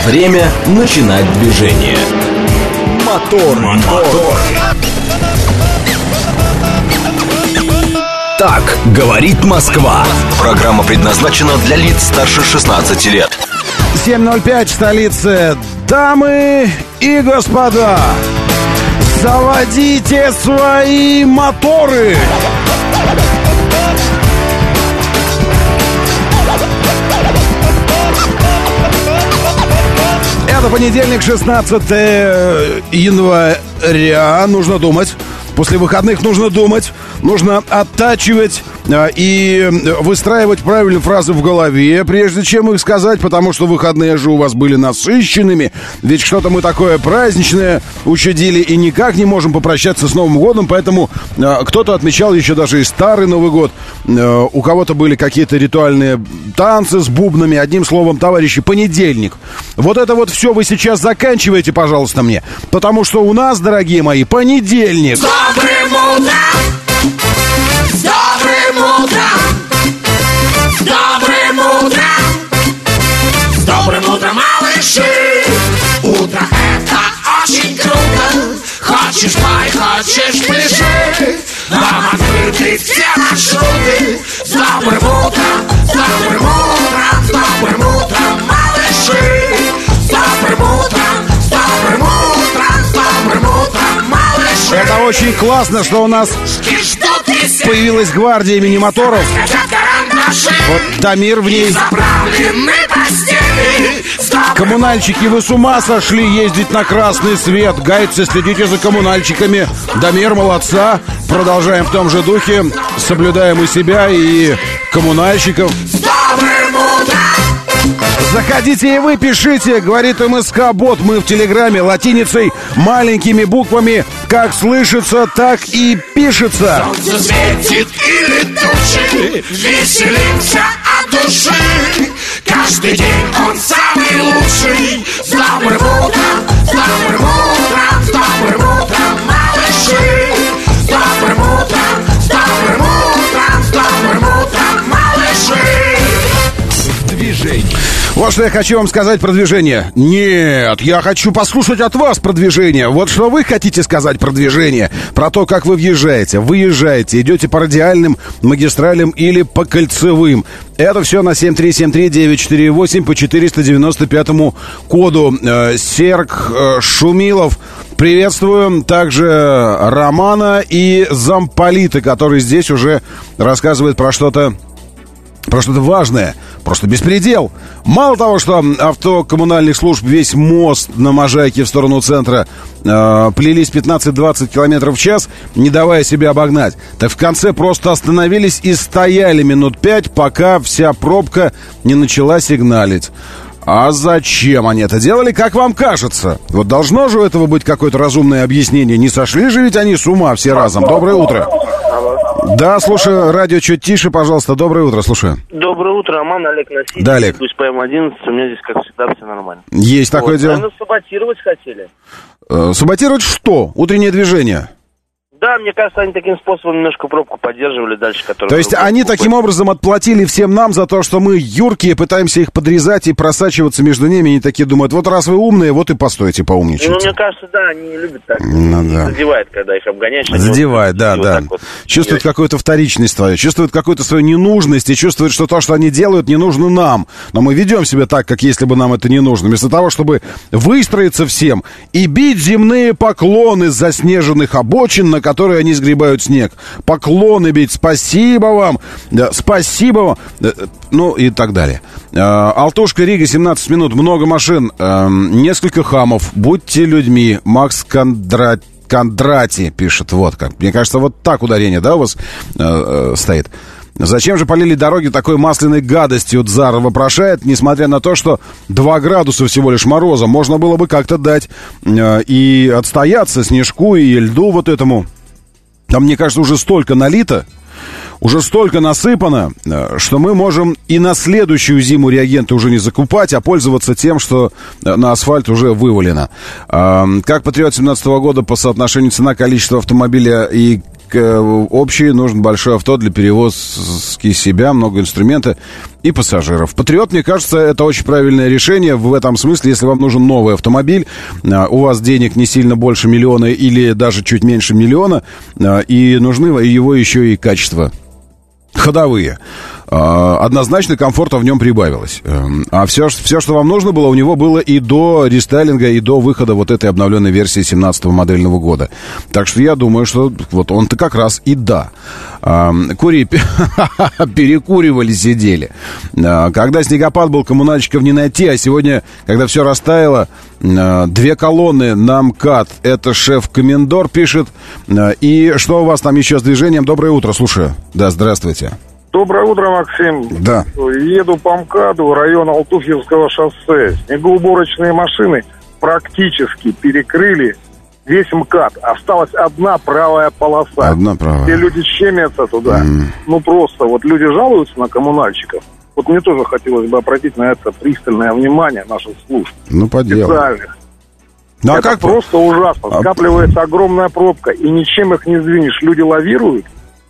Время начинать движение. Мотор. Так говорит Москва. Программа предназначена для лиц старше 16 лет. 7:05 в столице. Дамы и господа, заводите свои моторы. Это понедельник, 16 января. Нужно думать. После выходных нужно думать. Нужно оттачивать и выстраивать правильные фразы в голове, прежде чем их сказать, потому что выходные же у вас были насыщенными. Ведь что-то мы такое праздничное учудили и никак не можем попрощаться с Новым годом, поэтому кто-то отмечал еще даже и старый Новый год. У кого-то были какие-то ритуальные танцы с бубнами. Одним словом, товарищи, понедельник. Вот это вот все вы сейчас заканчиваете, пожалуйста, мне. Потому что у нас, дорогие мои, понедельник. Добрым утром! С добрым утром! С добрым утром! С добрым утром, малыши! Утро это очень круто! Хочешь пой, хочешь пляши! Вам открыты все маршруты! С добрым утром! С добрым утром! С добрым утром, малыши! С добрым утром! С добрым утром! С добрым утром, малыши! Это очень классно, что у нас появилась гвардия мини-моторов. Вот Дамир в ней. Коммунальщики, вы с ума сошли ездить на красный свет. Гайцы, следите за коммунальщиками. Дамир, молодца. Продолжаем в том же духе. Соблюдаем и себя, и коммунальщиков. Заходите и вы пишите, говорит МСК-бот. Мы в Телеграме латиницей, маленькими буквами. Как слышится, так и пишется. Солнце светит или тучи, веселимся от души. Каждый день он самый лучший. С добрым утром, с добрым утром, с добрым утром, малыши. С добрым утром, с добрым утром, с добрым утром, малыши. Движение. Вот что я хочу вам сказать про движение. Нет, я хочу послушать от вас про движение. Вот что вы хотите сказать про движение. Про то, как вы въезжаете, выезжаете, идете по радиальным магистралям или по кольцевым. Это все на 7373948 по 495 коду. Серг Шумилов. Приветствуем также Романа и замполита, который здесь уже рассказывает про что-то важное. Просто беспредел. Мало того, что авто коммунальных служб весь мост на Можайке в сторону центра плелись 15-20 км в час, не давая себя обогнать, так в конце просто остановились и стояли минут 5, пока вся пробка не начала сигналить. А зачем они это делали, как вам кажется? Вот должно же у этого быть какое-то разумное объяснение. Не сошли же ведь они с ума все разом. Доброе утро. Да, слушаю, радио чуть тише, пожалуйста. Доброе утро, слушаю. Доброе утро, Роман, Олег Носитель. Да, Олег. Пусть ПМ-11, у меня здесь, как всегда, все нормально. Есть такое дело. Наверное, саботировать хотели. Саботировать что? Утреннее движение? Да, мне кажется, они таким способом немножко пробку поддерживали дальше. То есть они таким образом отплатили всем нам за то, что мы юркие, пытаемся их подрезать и просачиваться между ними. Они такие думают, вот раз вы умные, вот и постойте, поумничайте. Ну, мне кажется, да, они не любят так. Ну, да. Задевает, когда их обгоняешь. Задевает, да. Вот Чувствуют какую-то вторичность свою, чувствуют какую-то свою ненужность и чувствуют, что то, что они делают, не нужно нам. Но мы ведем себя так, как если бы нам это не нужно. Вместо того, чтобы выстроиться всем и бить земные поклоны с заснеженных обочин, на которые они сгребают снег. Поклоны бить. Спасибо вам. Спасибо вам. Ну и так далее. Алтушка, Рига, 17 минут. Много машин. Несколько хамов. Будьте людьми. Макс Кондрати пишет. Вот как. Мне кажется, вот так ударение, да, у вас стоит. Зачем же полили дороги такой масляной гадостью, Дзар вопрошает, несмотря на то, что 2 градуса всего лишь мороза. Можно было бы как-то дать и отстояться снежку и льду вот этому. Там, мне кажется, уже столько налито, уже столько насыпано, что мы можем и на следующую зиму реагенты уже не закупать, а пользоваться тем, что на асфальт уже вывалено. Как Патриот 17 года по соотношению цена-количество автомобиля и общий, нужен большое авто для перевозки себя, много инструмента и пассажиров. «Патриот», мне кажется, это очень правильное решение в этом смысле. Если вам нужен новый автомобиль, у вас денег не сильно больше миллиона или даже чуть меньше миллиона, и нужны его еще и качества ходовые. Однозначно комфорта в нем прибавилось. А все, что вам нужно было, у него было и до рестайлинга, и до выхода вот этой обновленной версии 17-го модельного года. Так что я думаю, что вот он-то как раз и да. Перекуривали, сидели. Когда снегопад был, коммунальщиков не найти, а сегодня, когда все растаяло, 2 колонны на МКАД. Это шеф-комендор пишет. И что у вас там еще с движением? Доброе утро, слушаю. Да, здравствуйте. Доброе утро, Максим. Да. Еду по МКАДу, район Алтуфьевского шоссе. Снегоуборочные машины практически перекрыли весь МКАД. Осталась одна правая полоса. Одна правая. Все люди щемятся туда. Ну, просто вот люди жалуются на коммунальщиков. Вот мне тоже хотелось бы обратить на это пристальное внимание наших служб. Ну, по делу. Специальных. Ну, это как просто ужасно. Скапливается огромная пробка, и ничем их не сдвинешь. Люди лавируют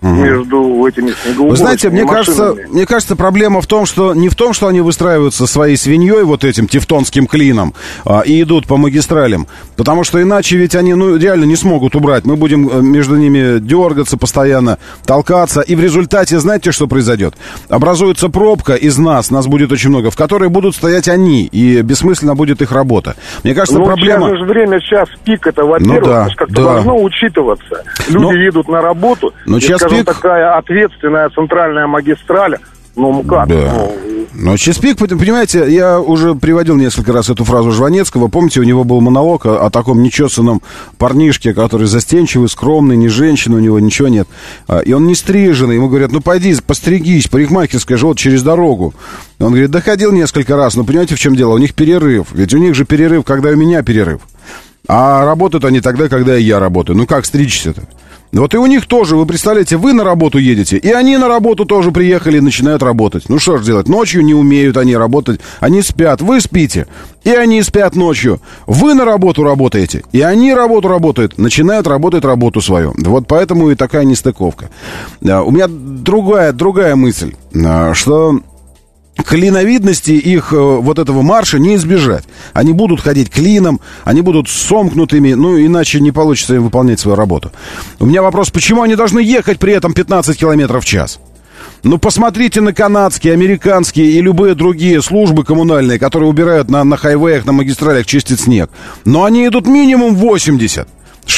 между этими снегоуборочными. Вы знаете, машинами. мне кажется, проблема в том, что не в том, что они выстраиваются своей свиньей, вот этим тевтонским клином, и идут по магистралям. Потому что иначе ведь они, реально не смогут убрать. Мы будем между ними дергаться постоянно, толкаться. И в результате, знаете, что произойдет? Образуется пробка из нас будет очень много, в которой будут стоять они, и бессмысленно будет их работа. Мне кажется, проблема... Сейчас же время, сейчас пик, это, во-первых, это как-то должно учитываться. Люди едут на работу, скажем, такая ответственная центральная магистраль, МКАД. Да. Но Чеспик, понимаете, я уже приводил несколько раз эту фразу Жванецкого. Помните, у него был монолог о таком нечесанном парнишке, который застенчивый, скромный, не женщина, у него ничего нет. И он не стриженный. Ему говорят, пойди, постригись, парикмахерская же вот через дорогу. Он говорит, ходил несколько раз, но понимаете, в чем дело? У них перерыв. Ведь у них же перерыв, когда у меня перерыв. А работают они тогда, когда я работаю. Как стричься-то? Вот и у них тоже, вы представляете, вы на работу едете, и они на работу тоже приехали и начинают работать. Что ж делать? Ночью не умеют они работать, они спят, вы спите, и они спят ночью. Вы на работу работаете, и они работают, начинают работать работу свою. Вот поэтому и такая нестыковка. У меня другая мысль, что... клиновидности их вот этого марша не избежать. Они будут ходить клином, они будут сомкнутыми, иначе не получится им выполнять свою работу. У меня вопрос, почему они должны ехать при этом 15 километров в час? Посмотрите на канадские, американские и любые другие службы коммунальные, которые убирают на хайвеях, на магистралях, чистят снег. Но они идут минимум 80.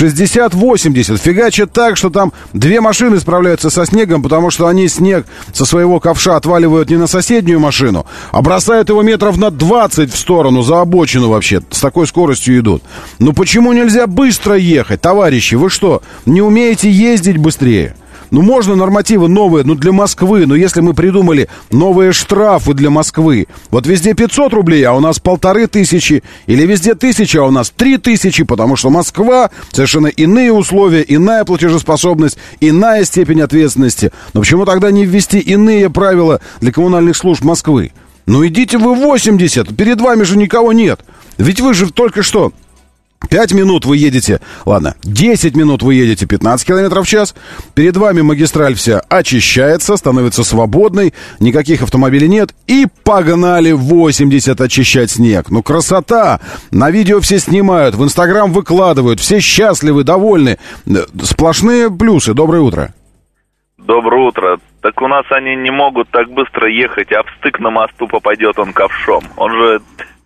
60-80. Фигачат так, что там 2 машины справляются со снегом, потому что они снег со своего ковша отваливают не на соседнюю машину, а бросают его метров на 20 в сторону, за обочину вообще. С такой скоростью идут. Почему нельзя быстро ехать, товарищи? Вы что, не умеете ездить быстрее? Можно нормативы новые, для Москвы. Но если мы придумали новые штрафы для Москвы, вот везде 500 рублей, а у нас 1500, или везде 1000, а у нас 3000, потому что Москва, совершенно иные условия, иная платежеспособность, иная степень ответственности. Но почему тогда не ввести иные правила для коммунальных служб Москвы? Идите вы 80, перед вами же никого нет. Ведь вы же только что... 5 минут вы едете, 10 минут вы едете 15 километров в час. Перед вами магистраль вся очищается, становится свободной, никаких автомобилей нет. И погнали 80 очищать снег. Красота! На видео все снимают, в Инстаграм выкладывают, все счастливы, довольны. Сплошные плюсы. Доброе утро. Доброе утро. Так у нас они не могут так быстро ехать, а в стык на мосту попадет он ковшом. Он же...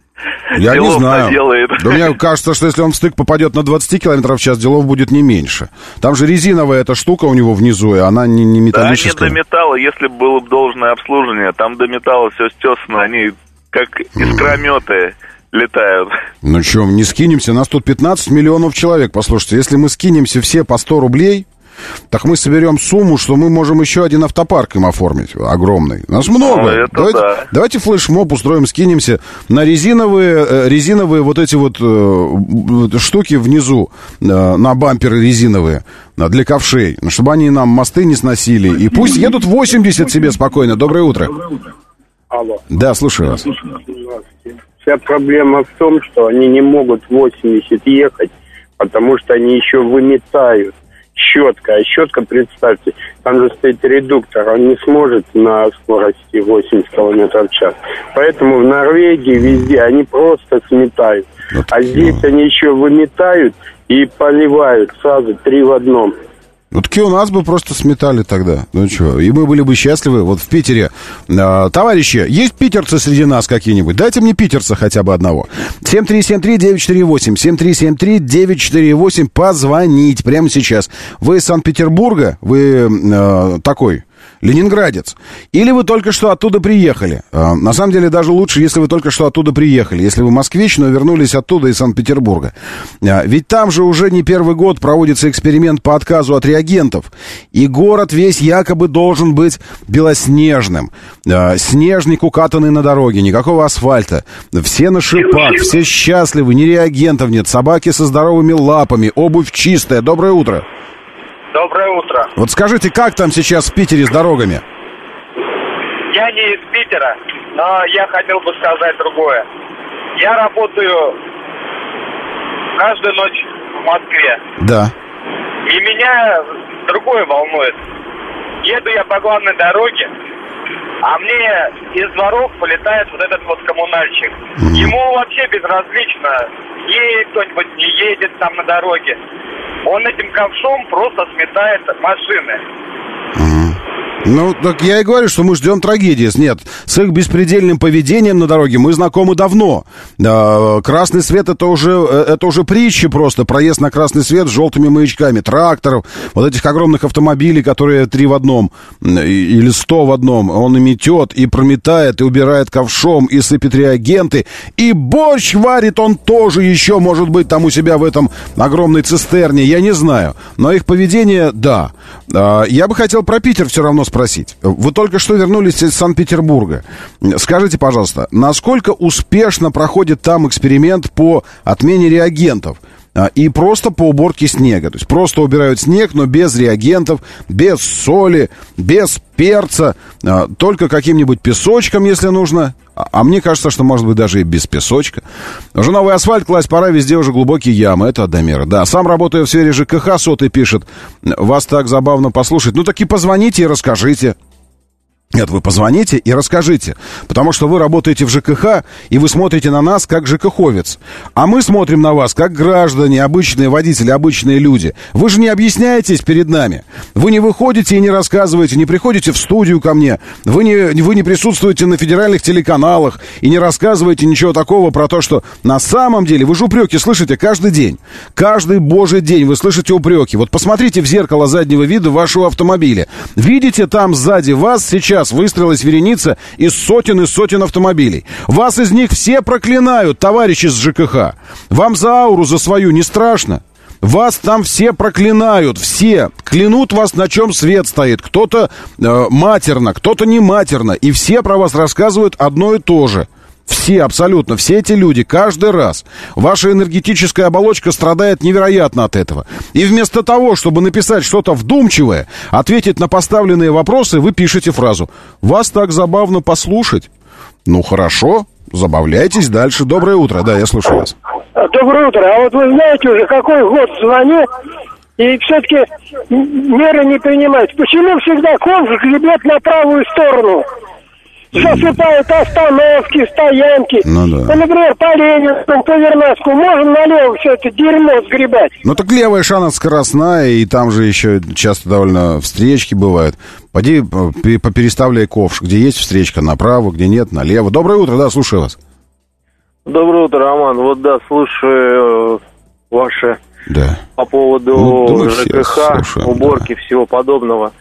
Я не знаю. Наделает. Да мне кажется, что если он в стык попадет на 20 километров в час, делов будет не меньше. Там же резиновая эта штука у него внизу, и она не металлическая. Да, не до металла, если бы было должное обслуживание. Там до металла все стесано, они как искрометы летают. Не скинемся, нас тут 15 миллионов человек. Послушайте, если мы скинемся все по 100 рублей... Так мы соберем сумму, что мы можем еще один автопарк им оформить, огромный. Нас много. Давайте флешмоб устроим, скинемся на резиновые вот эти вот штуки внизу, на бамперы резиновые, для ковшей, чтобы они нам мосты не сносили. И пусть едут 80 себе спокойно. Доброе утро. Алло. Да, слушаю вас. Вся проблема в том, что они не могут 80 ехать, потому что они еще выметают. щетка. А щетка, представьте, там же стоит редуктор, он не сможет на скорости 80 км в час. Поэтому в Норвегии везде они просто сметают. А здесь они еще выметают и поливают сразу 3 в одном. Вот таки у нас бы просто сметали тогда. Ну что, и мы были бы счастливы. Вот в Питере. Товарищи, есть питерцы среди нас какие-нибудь? Дайте мне питерца хотя бы одного. 7373948, 7373948, позвонить прямо сейчас. Вы из Санкт-Петербурга? Вы такой... ленинградец. Или вы только что оттуда приехали. На самом деле даже лучше, если вы только что оттуда приехали. Если вы москвич, но вернулись оттуда из Санкт-Петербурга. Ведь там же уже не первый год проводится эксперимент по отказу от реагентов. И город весь якобы должен быть белоснежным. Снежник укатанный на дороге, никакого асфальта. Все на шипах, все счастливы, ни реагентов нет. Собаки со здоровыми лапами, обувь чистая. Доброе утро. Доброе утро. Вот скажите, как там сейчас в Питере с дорогами? Я не из Питера, но я хотел бы сказать другое. Я работаю каждую ночь в Москве. Да. И меня другое волнует. Еду я по главной дороге, а мне из дворов полетает вот этот вот коммунальщик. Ему вообще безразлично, едет кто-нибудь, не едет там на дороге. Он этим ковшом просто сметает машины. Ну, так я и говорю, что мы ждем трагедии. Нет, с их беспредельным поведением на дороге мы знакомы давно. Красный свет это уже притча просто. Проезд на красный свет с желтыми маячками, тракторов, вот этих огромных автомобилей, которые 3 в одном или 100 в одном. Он и метет, и прометает, и убирает ковшом, и сыпет реагенты. И борщ варит он тоже еще, может быть, там у себя в этом огромной цистерне. Я не знаю. Но их поведение, да. Я бы хотел про Питер все равно спросить. Вы только что вернулись из Санкт-Петербурга. Скажите, пожалуйста, насколько успешно проходит там эксперимент по отмене реагентов и просто по уборке снега? То есть просто убирают снег, но без реагентов, без соли, без перца, только каким-нибудь песочком, если нужно. А мне кажется, что, может быть, даже и без песочка. Уже новый асфальт класть пора, везде уже глубокие ямы. Это от Дамира. Да, сам работаю в сфере ЖКХ, Сотый пишет. Вас так забавно послушать. Ну, так и позвоните и расскажите. Нет, вы позвоните и расскажите, потому что вы работаете в ЖКХ, и вы смотрите на нас как ЖКХовец. А мы смотрим на вас как граждане, обычные водители, обычные люди. Вы же не объясняетесь перед нами. Вы не выходите и не рассказываете, не приходите в студию ко мне. Вы не присутствуете на федеральных телеканалах и не рассказываете ничего такого про то, что на самом деле вы же упреки слышите каждый день. Каждый божий день вы слышите упреки. Вот посмотрите в зеркало заднего вида вашего автомобиля. Видите, там сзади вас сейчас выстроилась вереница из сотен автомобилей. Вас из них все проклинают, товарищи с ЖКХ. Вам за ауру за свою не страшно? Вас там все проклинают, все. Клянут вас, на чем свет стоит. Кто-то матерно, кто-то не матерно. И все про вас рассказывают одно и то же. Все, абсолютно, все эти люди, каждый раз. Ваша энергетическая оболочка страдает невероятно от этого. И вместо того, чтобы написать что-то вдумчивое, ответить на поставленные вопросы, вы пишете фразу: «Вас так забавно послушать». Ну, хорошо, забавляйтесь дальше. Доброе утро, да, я слушаю вас. Доброе утро. А вот вы знаете уже, какой год звоню, и все-таки меры не принимают. Почему всегда ковш гребет на правую сторону? Засыпают остановки, стоянки. Ну да. Ну, например, по Ленинскому, по Вернадскому можем налево все это дерьмо сгребать. Ну так левая шана скоростная, и там же еще часто довольно встречки бывают. Пойди попереставляй ковш, где есть встречка направо, где нет, налево. Доброе утро, да, слушаю вас. Доброе утро, Роман. Вот да, слушаю ваше по поводу ЖКХ, уборки, всего подобного.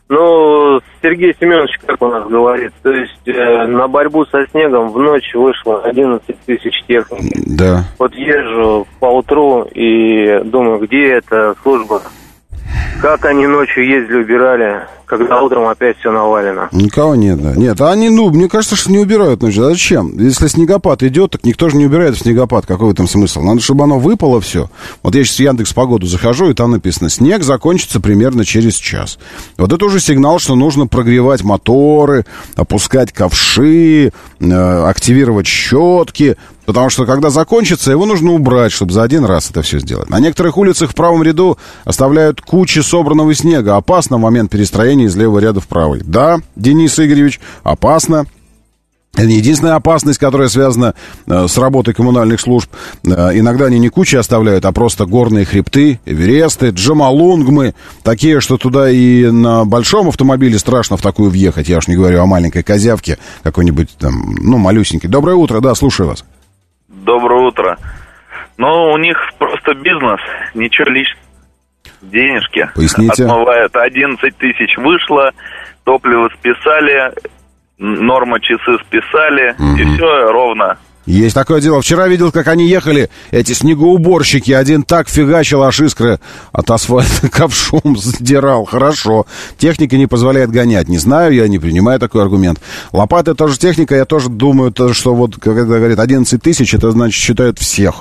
Ну, Сергей Семенович, как у нас говорит, то есть на борьбу со снегом в ночь вышло 11 тысяч техники. Да. Вот езжу поутру и думаю, где эта служба? Как они ночью ездили, убирали? когда утром опять все навалено. Никого нет, да. Нет, они, мне кажется, что не убирают ночью. А зачем? Если снегопад идет, так никто же не убирает в снегопад. Какой в этом смысл? Надо, чтобы оно выпало все. Вот я сейчас в Яндекс.Погоду захожу, и там написано: снег закончится примерно через час. Вот это уже сигнал, что нужно прогревать моторы, опускать ковши, активировать щетки. Потому что, когда закончится, его нужно убрать, чтобы за один раз это все сделать. На некоторых улицах в правом ряду оставляют кучи собранного снега. Опасно в момент перестроения из левого ряда в правый. Да, Денис Игоревич, опасно. Это не единственная опасность, которая связана с работой коммунальных служб. Иногда они не кучи оставляют, а просто горные хребты, Эвересты, Джомолунгмы. Такие, что туда и на большом автомобиле страшно в такую въехать. Я уж не говорю о маленькой козявке какой-нибудь там, малюсенькой. Доброе утро, да, слушаю вас. Доброе утро. У них просто бизнес, ничего личного. Денежки. Поясните. Отмывают. 11 тысяч вышло, топливо списали, норма часы списали, и все ровно. Есть такое дело. Вчера видел, как они ехали, эти снегоуборщики. Один так фигачил, аж искры от асфальта ковшом сдирал. Хорошо. Техника не позволяет гонять. Не знаю, я не принимаю такой аргумент. Лопаты тоже техника. Я тоже думаю, что вот, когда говорят 11 тысяч, это значит считают всех.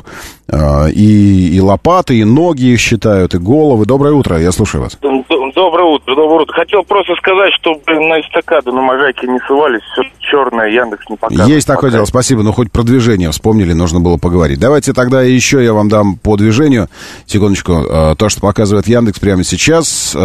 И лопаты, и ноги их считают, и головы. Доброе утро, я слушаю вас. Доброе утро, доброе утро. Хотел просто сказать, что, на эстакаду на Можайке не ссылались, все черное, Яндекс не показывает. Есть такое дело, спасибо, хоть про движение вспомнили, нужно было поговорить. Давайте тогда еще я вам дам по движению, секундочку, то, что показывает Яндекс прямо сейчас.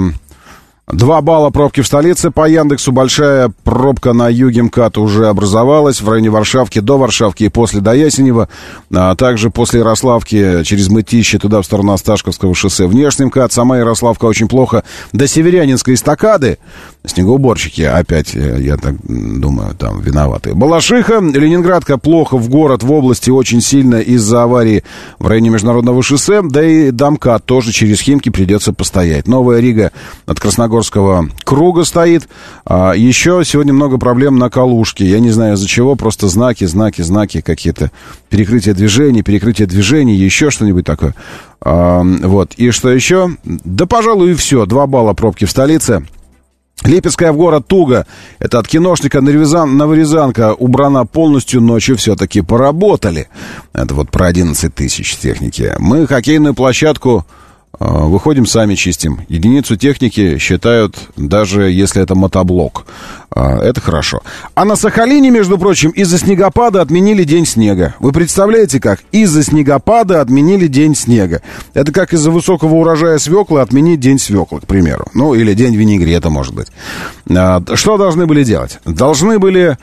2 балла пробки в столице по Яндексу. Большая пробка на юге МКАД уже образовалась в районе Варшавки, до Варшавки и после до Ясенева. А также после Ярославки через Мытищи туда в сторону Осташковского шоссе. Внешний МКАД, сама Ярославка очень плохо. До Северянинской эстакады снегоуборщики опять, я так думаю, там виноваты. Балашиха, Ленинградка плохо в город, в области очень сильно из-за аварии в районе Международного шоссе. Да и до МКАД тоже через Химки придется постоять. Новая Рига от Красногорска круга стоит. Еще сегодня много проблем на Калужке. Я не знаю из-за чего, просто знаки какие-то. Перекрытие движений, еще что-нибудь такое. Вот. И что еще? Да, пожалуй, и все. 2 балла пробки в столице. Липецкая в город туго. Это от киношника Новорязанка убрана полностью, ночью все-таки поработали. Это вот про 11 тысяч техники. Мы хоккейную площадку выходим, сами чистим. Единицу техники считают, даже если это мотоблок. Это хорошо. А на Сахалине, между прочим, из-за снегопада отменили День снега. Вы представляете, как? Из-за снегопада отменили День снега. Это как из-за высокого урожая свеклы отменить День свеклы, к примеру. Или День винегрета, может быть. Что должны были делать? Должны были...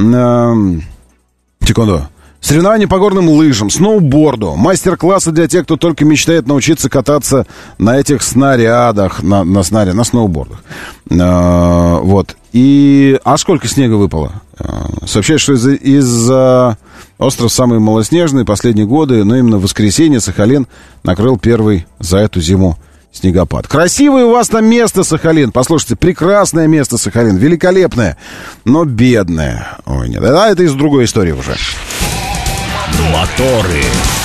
Секунду. Соревнования по горным лыжам, сноуборду, мастер-классы для тех, кто только мечтает научиться кататься на этих снарядах, на сноубордах. Вот. А сколько снега выпало? Сообщают, что из-за остров самый малоснежный последние годы, но именно в воскресенье Сахалин накрыл первый за эту зиму снегопад. Красивое у вас там место, Сахалин. Послушайте, прекрасное место, Сахалин. Великолепное, но бедное. Ой, нет, это из другой истории уже. Моторы.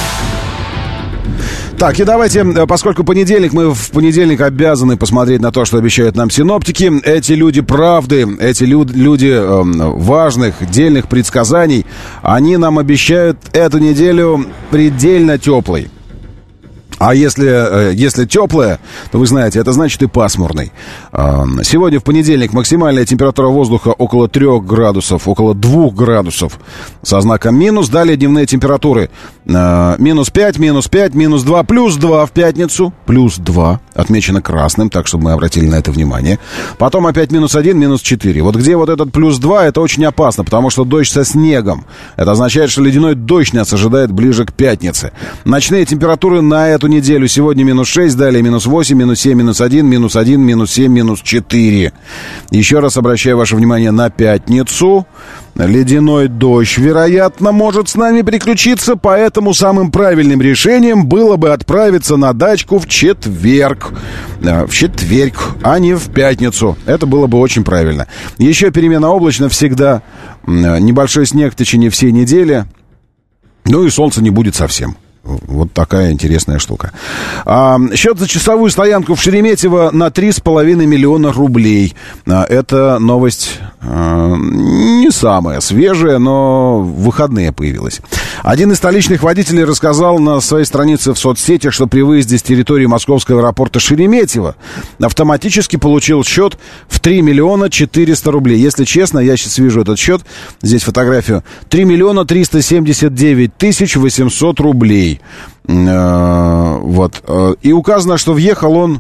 Так, и давайте, поскольку понедельник, мы в понедельник обязаны посмотреть на то, что обещают нам синоптики. Эти люди правды, эти люди важных, дельных предсказаний, они нам обещают эту неделю предельно теплой. А если теплая, то вы знаете, это значит и пасмурный. Сегодня в понедельник максимальная температура воздуха около 3 градусов, около 2 градусов со знаком минус. Далее дневные температуры минус 5, минус 5, минус 2, плюс 2 в пятницу. Плюс 2, отмечено красным, так, чтобы мы обратили на это внимание. Потом опять минус 1, минус 4. Вот где вот этот плюс 2, это очень опасно, потому что дождь со снегом. Это означает, что ледяной дождь нас ожидает ближе к пятнице. Ночные температуры на эту неделю. Сегодня минус 6, далее минус 8, минус 7, минус 1, минус 1, минус 7, минус 4. Еще раз обращаю ваше внимание на пятницу. Ледяной дождь, вероятно, может с нами приключиться, поэтому самым правильным решением было бы отправиться на дачку в четверг. В четверг, а не в пятницу. Это было бы очень правильно. Еще перемена облачно всегда. Небольшой снег в течение всей недели. Ну и солнца не будет совсем. Вот такая интересная штука. Счет за часовую стоянку в Шереметьево на 3,5 миллиона рублей. Это новость не самая свежая, но в выходные появилась. Один из столичных водителей рассказал на своей странице в соцсетях, что при выезде с территории московского аэропорта Шереметьево автоматически получил счет в 3 миллиона 400 рублей. Если честно, я сейчас вижу этот счет, здесь фотографию, 3 миллиона 379 тысяч 800 рублей. Вот. И указано, что въехал он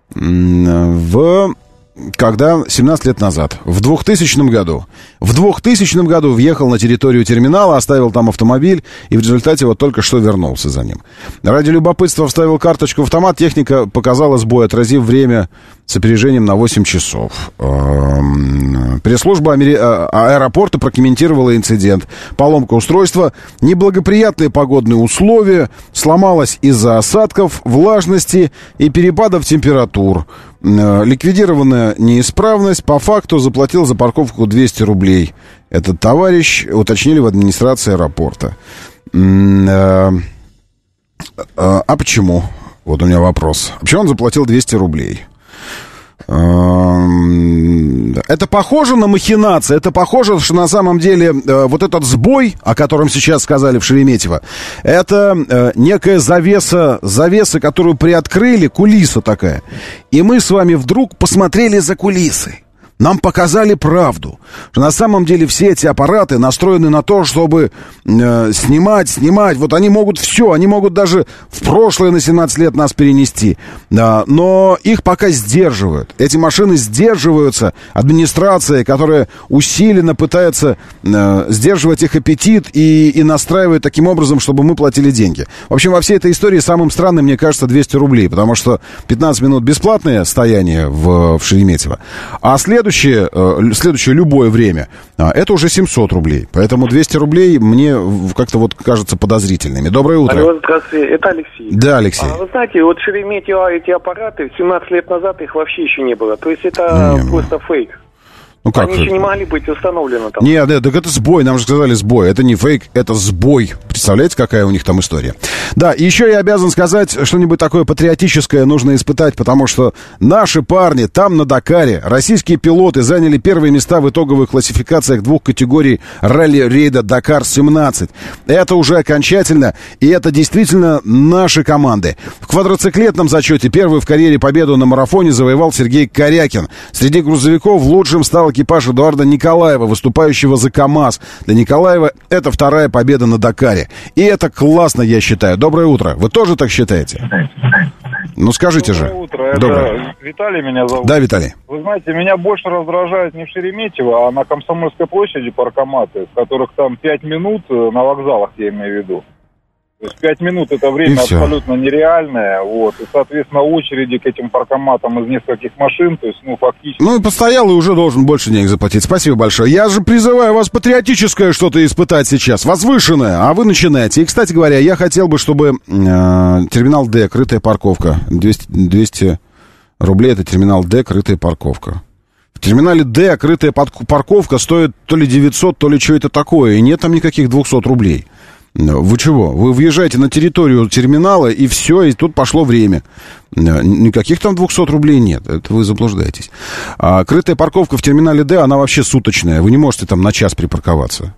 когда 17 лет назад, в 2000 году. В 2000 году въехал на территорию терминала, оставил там автомобиль и в результате вот только что вернулся за ним. Ради любопытства вставил карточку в автомат, техника показала сбой, отразив время с опережением на 8 часов. Пресс-служба аэропорта прокомментировала инцидент. Поломка устройства, неблагоприятные погодные условия, сломалась из-за осадков, влажности и перепадов температур. Ликвидированная неисправность, по факту заплатил за парковку 200 рублей. Этот товарищ, уточнили в администрации аэропорта. А почему? Вот у меня вопрос. Почему он заплатил 200 рублей? Это похоже на махинации, это похоже, что на самом деле вот этот сбой, о котором сейчас сказали в Шереметьево, это некая завеса, которую приоткрыли, кулиса такая. И мы с вами вдруг посмотрели за кулисы. Нам показали правду, что на самом деле все эти аппараты настроены на то, чтобы снимать. Вот они могут все, они могут даже в прошлое на 17 лет нас перенести. Но их пока сдерживают. Эти машины сдерживаются администрацией, которая усиленно пытается сдерживать их аппетит и настраивает таким образом, чтобы мы платили деньги. В общем, во всей этой истории самым странным, мне кажется, 200 рублей, потому что 15 минут бесплатное стояние в Шереметьево, а следующее любое время, это уже 700 рублей. Поэтому 200 рублей мне как-то вот кажется подозрительными. Доброе утро. Алло, здравствуйте, это Алексей. Да, Алексей. Вы знаете, вот Шереметьево, эти аппараты, 17 лет назад их вообще еще не было. То есть это просто фейк. Ну как? Они еще не могли быть установлены там. Нет, так это сбой, нам же сказали сбой. Это не фейк, это сбой. Представляете, какая у них там история? Да, и еще я обязан сказать, что-нибудь такое патриотическое нужно испытать, потому что наши парни там на Дакаре, российские пилоты, заняли первые места в итоговых классификациях 2 категорий ралли-рейда Дакар-17. Это уже окончательно, и это действительно наши команды. В квадроциклетном зачете первый в карьере победу на марафоне завоевал Сергей Корякин. Среди грузовиков лучшим стал экипаж Эдуарда Николаева, выступающего за КамАЗ. Для Николаева это вторая победа на Дакаре. И это классно, я считаю. Доброе утро. Вы тоже так считаете? Ну, скажите же. Доброе утро. Доброе. Это Виталий меня зовут. Да, Виталий. Вы знаете, меня больше раздражает не в Шереметьево, а на Комсомольской площади паркоматы, в которых там 5 минут на вокзалах, я имею в виду. То есть 5 минут это время абсолютно нереальное, вот, и, соответственно, очереди к этим паркоматам из нескольких машин, то есть, фактически... Ну, и постоял, и уже должен больше денег заплатить. Спасибо большое. Я же призываю вас патриотическое что-то испытать сейчас, возвышенное, а вы начинаете. И, кстати говоря, я хотел бы, чтобы терминал Д, крытая парковка, 200 рублей, это терминал Д, крытая парковка. В терминале Д крытая парковка стоит то ли 900, то ли что это такое, и нет там никаких 200 рублей. Вы чего? Вы въезжаете на территорию терминала, и все, и тут пошло время. Никаких там 200 рублей нет, это вы заблуждаетесь. А крытая парковка в терминале Д, она вообще суточная. Вы не можете там на час припарковаться.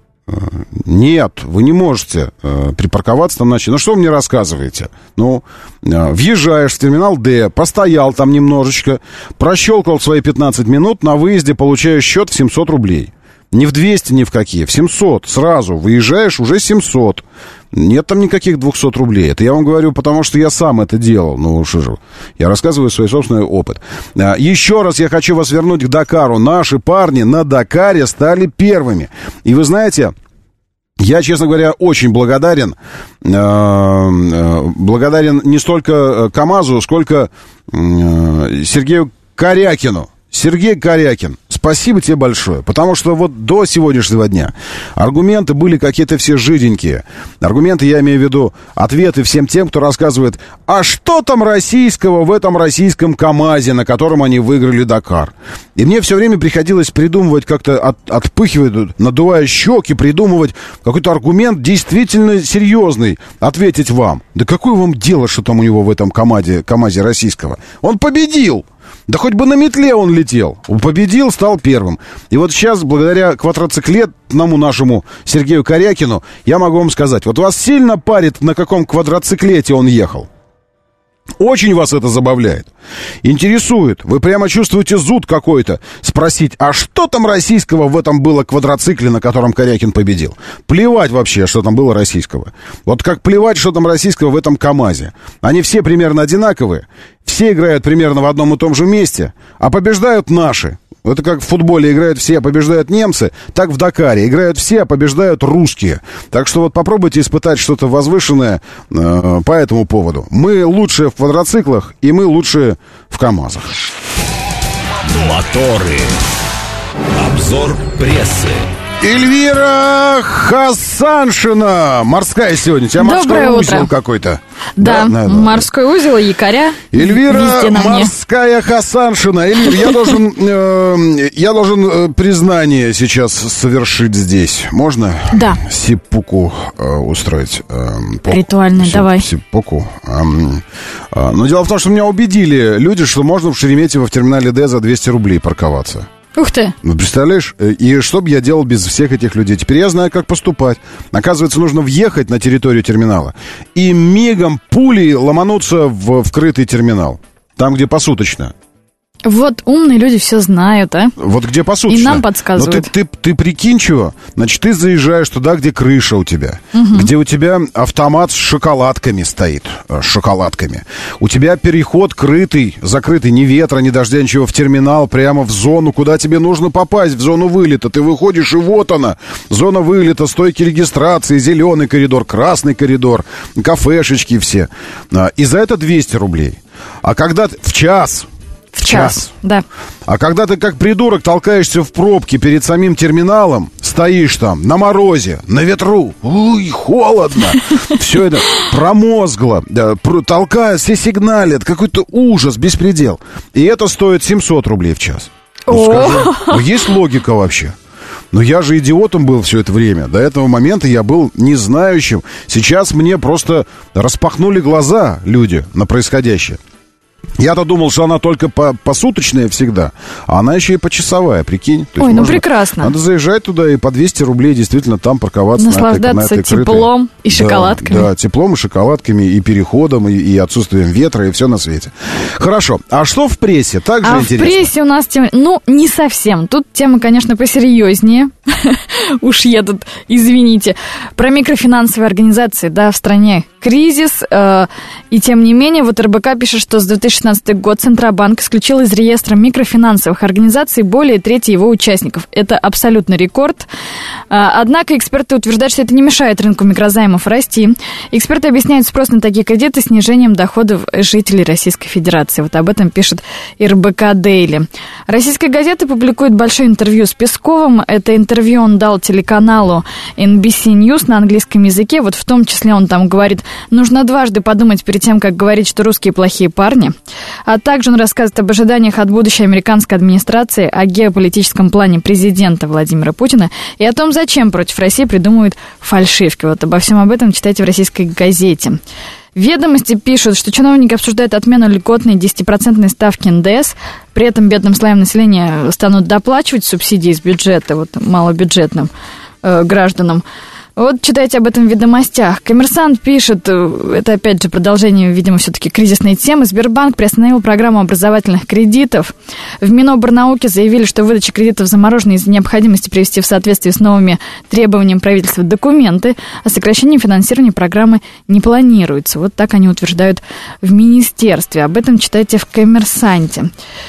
Нет, вы не можете припарковаться там на час. Ну, что вы мне рассказываете? Въезжаешь в терминал Д, постоял там немножечко, прощелкал свои 15 минут, на выезде получаешь счет в 700 рублей. Не в 200, ни в какие, в 700. Сразу выезжаешь, уже 700. Нет там никаких 200 рублей. Это я вам говорю, потому что я сам это делал. Что же, я рассказываю свой собственный опыт. Еще раз я хочу вас вернуть к Дакару. Наши парни на Дакаре стали первыми. И вы знаете, я, честно говоря, очень благодарен. Благодарен не столько КамАЗу, сколько Сергею Корякину. Сергей Корякин, спасибо тебе большое. Потому что вот до сегодняшнего дня аргументы были какие-то все жиденькие. Аргументы, я имею в виду, ответы всем тем, кто рассказывает, а что там российского в этом российском КамАЗе, на котором они выиграли Дакар. И мне все время приходилось придумывать, как-то отпыхивать, надувая щеки, придумывать какой-то аргумент действительно серьезный, ответить вам. Да какое вам дело, что там у него в этом КамАЗе российского? Он победил! Да хоть бы на метле он летел. Победил, стал первым. И вот сейчас, благодаря квадроциклетному нашему Сергею Корякину, я могу вам сказать, вот вас сильно парит, на каком квадроциклете он ехал. Очень вас это забавляет, интересует. Вы прямо чувствуете зуд какой-то спросить, а что там российского в этом было квадроцикле, на котором Корякин победил? Плевать вообще, что там было российского. Вот как плевать, что там российского в этом КамАЗе. Они все примерно одинаковые, все играют примерно в одном и том же месте, а побеждают наши. Это как в футболе играют все, а побеждают немцы, так в Дакаре играют все, а побеждают русские. Так что вот попробуйте испытать что-то возвышенное по этому поводу. Мы лучшие в квадроциклах, и мы лучшие в КамАЗах. Моторы. Обзор прессы. Эльвира Хасаншина. Морская сегодня. У тебя морской узел какой-то. Да, морской узел, якоря. Эльвира Морская Хасаншина. Эльвир, я должен признание сейчас совершить здесь. Можно? Да. Сиппуку устроить. Ритуальный, давай. Сиппуку. Но дело в том, что меня убедили люди, что можно в Шереметьево в терминале Д за 200 рублей парковаться. Ух ты! Ну, представляешь? И что бы я делал без всех этих людей? Теперь я знаю, как поступать. Оказывается, нужно въехать на территорию терминала и мигом пулей ломануться в вкрытый терминал. Там, где посуточно. Вот умные люди все знают, а? Вот где посуточно. И нам подсказывают. Но ты прикинь, чего? Значит, ты заезжаешь туда, где крыша у тебя. Угу. Где у тебя автомат с шоколадками стоит. С шоколадками. У тебя переход крытый, закрытый, ни ветра, ни дождя, ничего, в терминал, прямо в зону, куда тебе нужно попасть, в зону вылета. Ты выходишь, и вот она. Зона вылета, стойки регистрации, зеленый коридор, красный коридор, кафешечки все. И за это 200 рублей. А когда в час... В час, да. А когда ты как придурок толкаешься в пробке перед самим терминалом, стоишь там на морозе, на ветру, уй, холодно, все это промозгло, толкая, все сигналят, какой-то ужас, беспредел. И это стоит 700 рублей в час. Ну, скажи, есть логика вообще? Но я же идиотом был все это время. До этого момента я был незнающим. Сейчас мне просто распахнули глаза люди на происходящее. Я-то думал, что она только посуточная всегда, а она еще и почасовая, прикинь. Ой, ну прекрасно. Надо заезжать туда и по 200 рублей действительно там парковаться. Наслаждаться теплом и шоколадками. Да, теплом и шоколадками, и переходом, и отсутствием ветра, и все на свете. Хорошо, а что в прессе? Так же интересно? В прессе у нас тема, ну, не совсем. Тут тема, конечно, посерьезнее. Уж я тут, извините. Про микрофинансовые организации, да, в стране кризис. И тем не менее, вот РБК пишет, что с 2016 год Центробанк исключил из реестра микрофинансовых организаций более трети его участников. Это абсолютный рекорд. Однако эксперты утверждают, что это не мешает рынку микрозаймов расти. Эксперты объясняют спрос на такие кредиты снижением доходов жителей Российской Федерации. Вот об этом пишет РБК Дейли. Российская газета публикует большое интервью с Песковым. Это интервью он дал телеканалу NBC News на английском языке. Вот в том числе он там говорит, нужно дважды подумать перед тем, как говорить, что русские плохие парни. А также он рассказывает об ожиданиях от будущей американской администрации, о геополитическом плане президента Владимира Путина и о том, зачем против России придумывают фальшивки. Вот обо всем об этом читайте в российской газете. Ведомости пишут, что чиновники обсуждают отмену льготной 10% ставки НДС. При этом бедным слоям населения станут доплачивать субсидии из бюджета, вот малобюджетным гражданам. Вот читайте об этом в «Ведомостях». «Коммерсант» пишет, это опять же продолжение, видимо, все-таки кризисной темы. Сбербанк приостановил программу образовательных кредитов. В Минобрнауке заявили, что выдача кредитов заморожена из-за необходимости привести в соответствие с новыми требованиями правительства документы, а сокращение финансирования программы не планируется. Вот так они утверждают в министерстве. Об этом читайте в «Коммерсанте».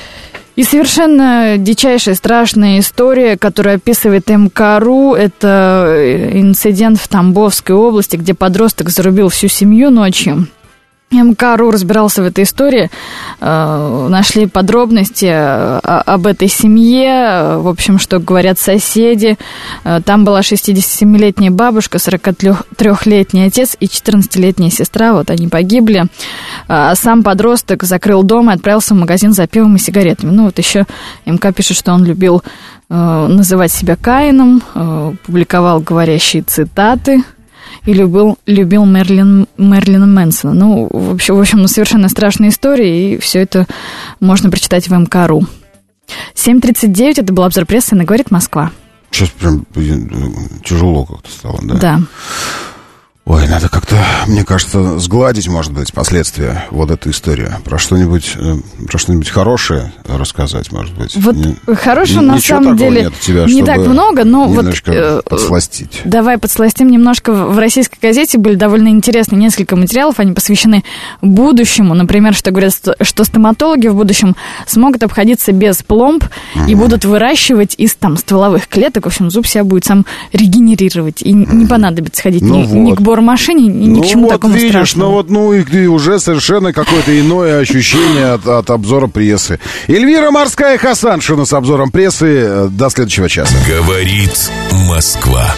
И совершенно дичайшая, страшная история, которую описывает МК.ру, это инцидент в Тамбовской области, где подросток зарубил всю семью ночью. МК.ру разбирался в этой истории, нашли подробности об этой семье, в общем, что говорят соседи. Там была 67-летняя бабушка, 43-летний отец и 14-летняя сестра, вот они погибли. А сам подросток закрыл дом и отправился в магазин за пивом и сигаретами. Ну вот еще МК пишет, что он любил называть себя Каином, публиковал говорящие цитаты. И любил Мэрилина Мэнсона. Ну, в общем, совершенно страшная история, и все это можно прочитать в МК.ру. 7:39, это был обзор прессы на «Говорит Москва». Сейчас прям тяжело как-то стало, да? Да. Ой, надо как-то, мне кажется, сгладить, может быть, последствия вот этой истории. Про что-нибудь хорошее рассказать, может быть. Вот хорошего на самом деле не так много, но немножко подсластить. Давай подсластим немножко. В «Российской газете» были довольно интересные несколько материалов, они посвящены будущему. Например, что говорят, что стоматологи в будущем смогут обходиться без пломб и будут выращивать из стволовых клеток. В общем, зуб себя будет сам регенерировать. И не понадобится ходить ни к машине, ни к чему такому страшному. И уже совершенно какое-то иное ощущение от обзора прессы. Эльвира Морская Хасаншина с обзором прессы. До следующего часа. Говорит Москва.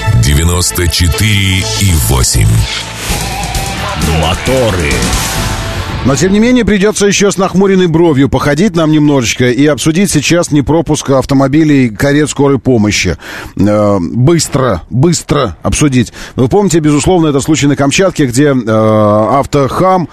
94,8. Моторы. Но, тем не менее, придется еще с нахмуренной бровью походить нам немножечко и обсудить сейчас непропуск автомобилей карет скорой помощи. Быстро обсудить. Вы помните, безусловно, это случай на Камчатке, где автохам,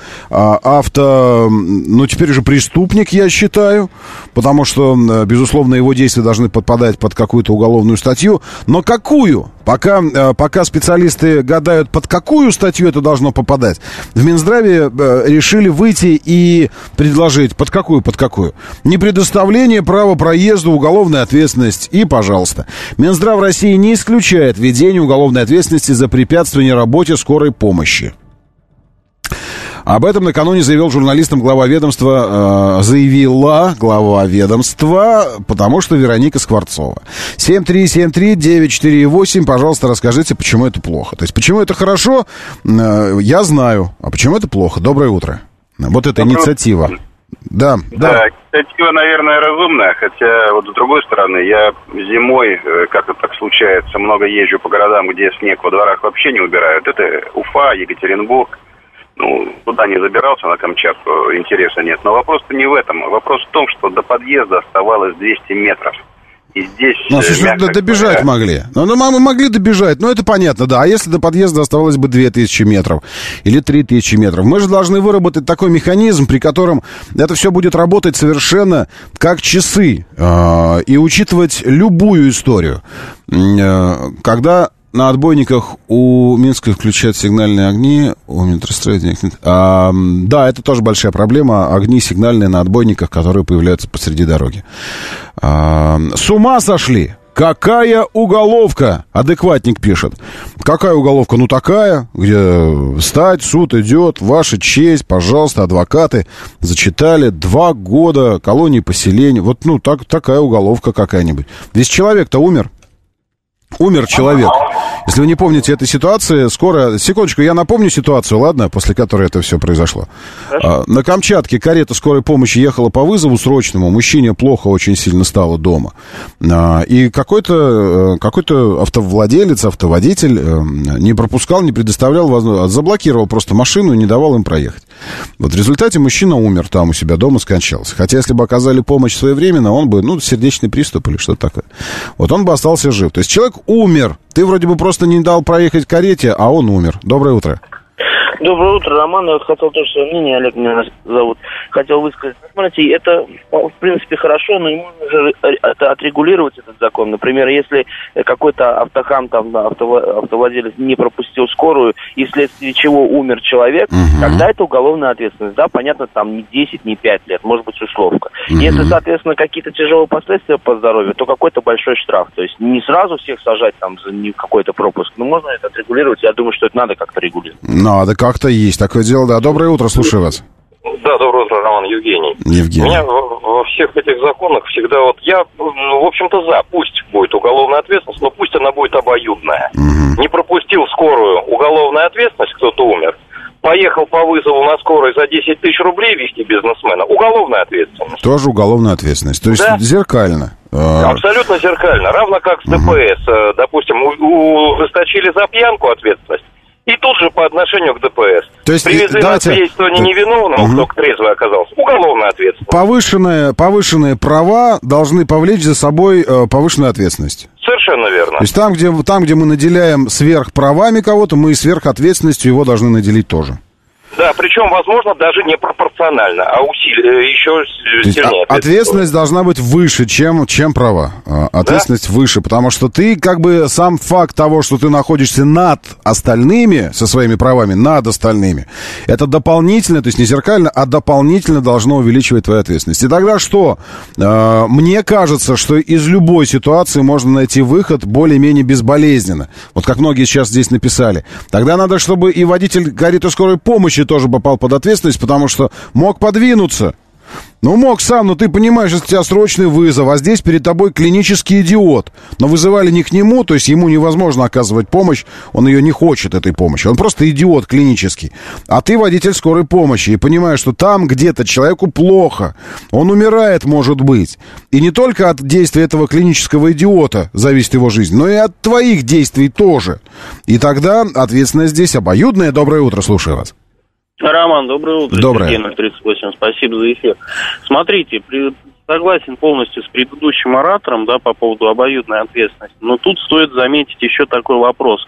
теперь уже преступник, я считаю, потому что, безусловно, его действия должны подпадать под какую-то уголовную статью. Но какую? Пока специалисты гадают, под какую статью это должно попадать, в Минздраве решили выйти и предложить, под какую? Непредоставление права проезда, уголовная ответственность и, пожалуйста. Минздрав России не исключает введение уголовной ответственности за препятствование работе скорой помощи. Об этом накануне заявила глава ведомства, потому что Вероника Скворцова. 7373948, пожалуйста, расскажите, почему это плохо. То есть, почему это хорошо, я знаю, а почему это плохо. Доброе утро. Вот эта инициатива. Да. Инициатива, наверное, разумная, хотя вот с другой стороны, я зимой, как это так случается, много езжу по городам, где снег во дворах вообще не убирают. Это Уфа, Екатеринбург. Туда не забирался, на Камчатку, интереса нет. Но вопрос-то не в этом. Вопрос в том, что до подъезда оставалось 200 метров. И здесь... добежать могли. Мы могли добежать, это понятно, да. А если до подъезда оставалось бы 2000 метров или 3000 метров? Мы же должны выработать такой механизм, при котором это все будет работать совершенно как часы. И учитывать любую историю. Когда... На отбойниках у Минска включают сигнальные огни, у метростроителей их нет. Да, это тоже большая проблема. Огни сигнальные на отбойниках, которые появляются посреди дороги. С ума сошли! Какая уголовка? Адекватник пишет. Какая уголовка? Такая, где встать, суд идет, ваша честь, пожалуйста, адвокаты зачитали 2 года колонии поселения. Такая уголовка какая-нибудь. Ведь человек-то умер. Умер человек. Если вы не помните этой ситуации, скоро... Секундочку, я напомню ситуацию, ладно, после которой это все произошло. На Камчатке карета скорой помощи ехала по вызову срочному. Мужчине плохо очень сильно стало дома. И какой-то автоводитель не пропускал, не предоставлял возможность, заблокировал просто машину и не давал им проехать. В результате мужчина умер там у себя дома, скончался. Хотя, если бы оказали помощь своевременно, он бы, сердечный приступ или что-то такое. Он бы остался жив. То есть человек умер. Ты вроде бы просто не дал проехать карете, а он умер. Доброе утро. Доброе утро, Роман. Я хотел тоже свое мнение, Олег меня зовут, хотел высказать. Смотрите, это, в принципе, хорошо, но можно же отрегулировать этот закон. Например, если какой-то автохам, автовладелец не пропустил скорую, и вследствие чего умер человек, тогда это уголовная ответственность. Да, понятно, не 10, не 5 лет, может быть, условка. Если, соответственно, какие-то тяжелые последствия по здоровью, то какой-то большой штраф. То есть не сразу всех сажать за какой-то пропуск, но можно это отрегулировать. Я думаю, что это надо как-то регулировать. Надо как-то есть такое дело, да. Доброе утро, слушаю вас. Да, доброе утро, Роман, Евгений. У меня во всех этих законах всегда я, в общем-то, пусть будет уголовная ответственность, но пусть она будет обоюдная. Не пропустил скорую, уголовная ответственность, кто-то умер. поехал по вызову на скорой за 10 тысяч рублей вести бизнесмена, уголовная ответственность. Тоже уголовная ответственность. То есть зеркально. Абсолютно зеркально. Равно как с ДПС. Допустим, ужесточили за пьянку ответственность. И тут же по отношению к ДПС. То есть, привезли на свидетельствование невиновного, кто трезвый оказался. Уголовная ответственность. Повышенные права должны повлечь за собой повышенную ответственность. Совершенно верно. То есть там, где мы наделяем сверхправами кого-то, мы и сверхответственностью его должны наделить тоже. Да, причем, возможно, даже не пропорционально, а еще сильнее. Ответственность должна быть выше, чем права. Ответственность выше, потому что ты, как бы, сам факт того, что ты находишься над остальными, со своими правами, над остальными, это дополнительно, то есть не зеркально, а дополнительно должно увеличивать твою ответственность. И тогда что? Мне кажется, что из любой ситуации можно найти выход более-менее безболезненно. Вот как многие сейчас здесь написали. Тогда надо, чтобы и водитель кареты скорой помощи тоже попал под ответственность, потому что мог подвинуться. Ну, мог сам, но ты понимаешь, что у тебя срочный вызов, а здесь перед тобой клинический идиот. Но вызывали не к нему, то есть ему невозможно оказывать помощь, он ее не хочет, этой помощи. Он просто идиот клинический. А ты водитель скорой помощи и понимаешь, что там где-то человеку плохо, он умирает, может быть. И не только от действия этого клинического идиота зависит его жизнь, но и от твоих действий тоже. И тогда ответственность здесь обоюдная. Доброе утро, слушаю вас. Роман, доброе утро. Доброе. Сергей 38, спасибо за эфир. Смотрите, согласен полностью с предыдущим оратором, да, по поводу обоюдной ответственности, но тут стоит заметить еще такой вопрос.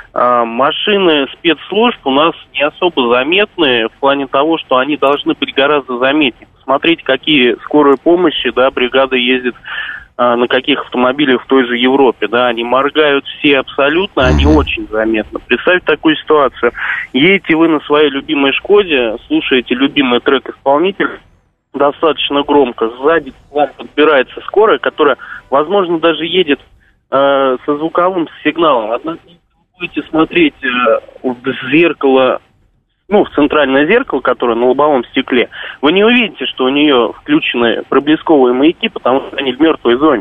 Машины спецслужб у нас не особо заметны в плане того, что они должны быть гораздо заметнее. Посмотрите, какие скорой помощи, да, бригады ездят, на каких автомобилях в той же Европе, да, они моргают все абсолютно, они очень заметны. Представьте такую ситуацию. Едете вы на своей любимой «Шкоде», слушаете любимый трек исполнителя достаточно громко, сзади к вам подбирается скорая, которая, возможно, даже едет со звуковым сигналом. Однако, если вы будете смотреть в зеркало, в центральное зеркало, которое на лобовом стекле, вы не увидите, что у нее включены проблесковые маяки, потому что они в мертвой зоне.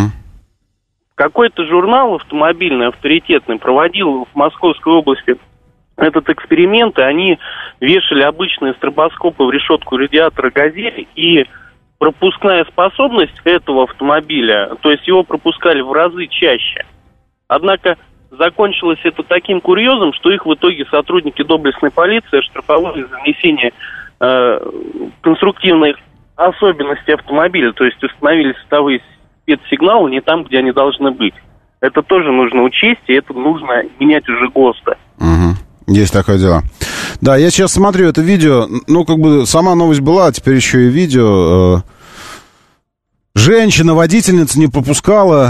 Какой-то журнал автомобильный, авторитетный, проводил в Московской области этот эксперимент, и они вешали обычные стробоскопы в решетку радиатора «Газель», и пропускная способность этого автомобиля, то есть его пропускали в разы чаще. Однако закончилось это таким курьезом, что их в итоге сотрудники доблестной полиции оштрафовали за нанесение конструктивных особенностей автомобиля, то есть установили световые спецсигналы не там, где они должны быть. Это тоже нужно учесть, и это нужно менять уже ГОСТы. Есть такое дело. Да, я сейчас смотрю это видео, сама новость была, а теперь еще и видео. Женщина-водительница не пропускала,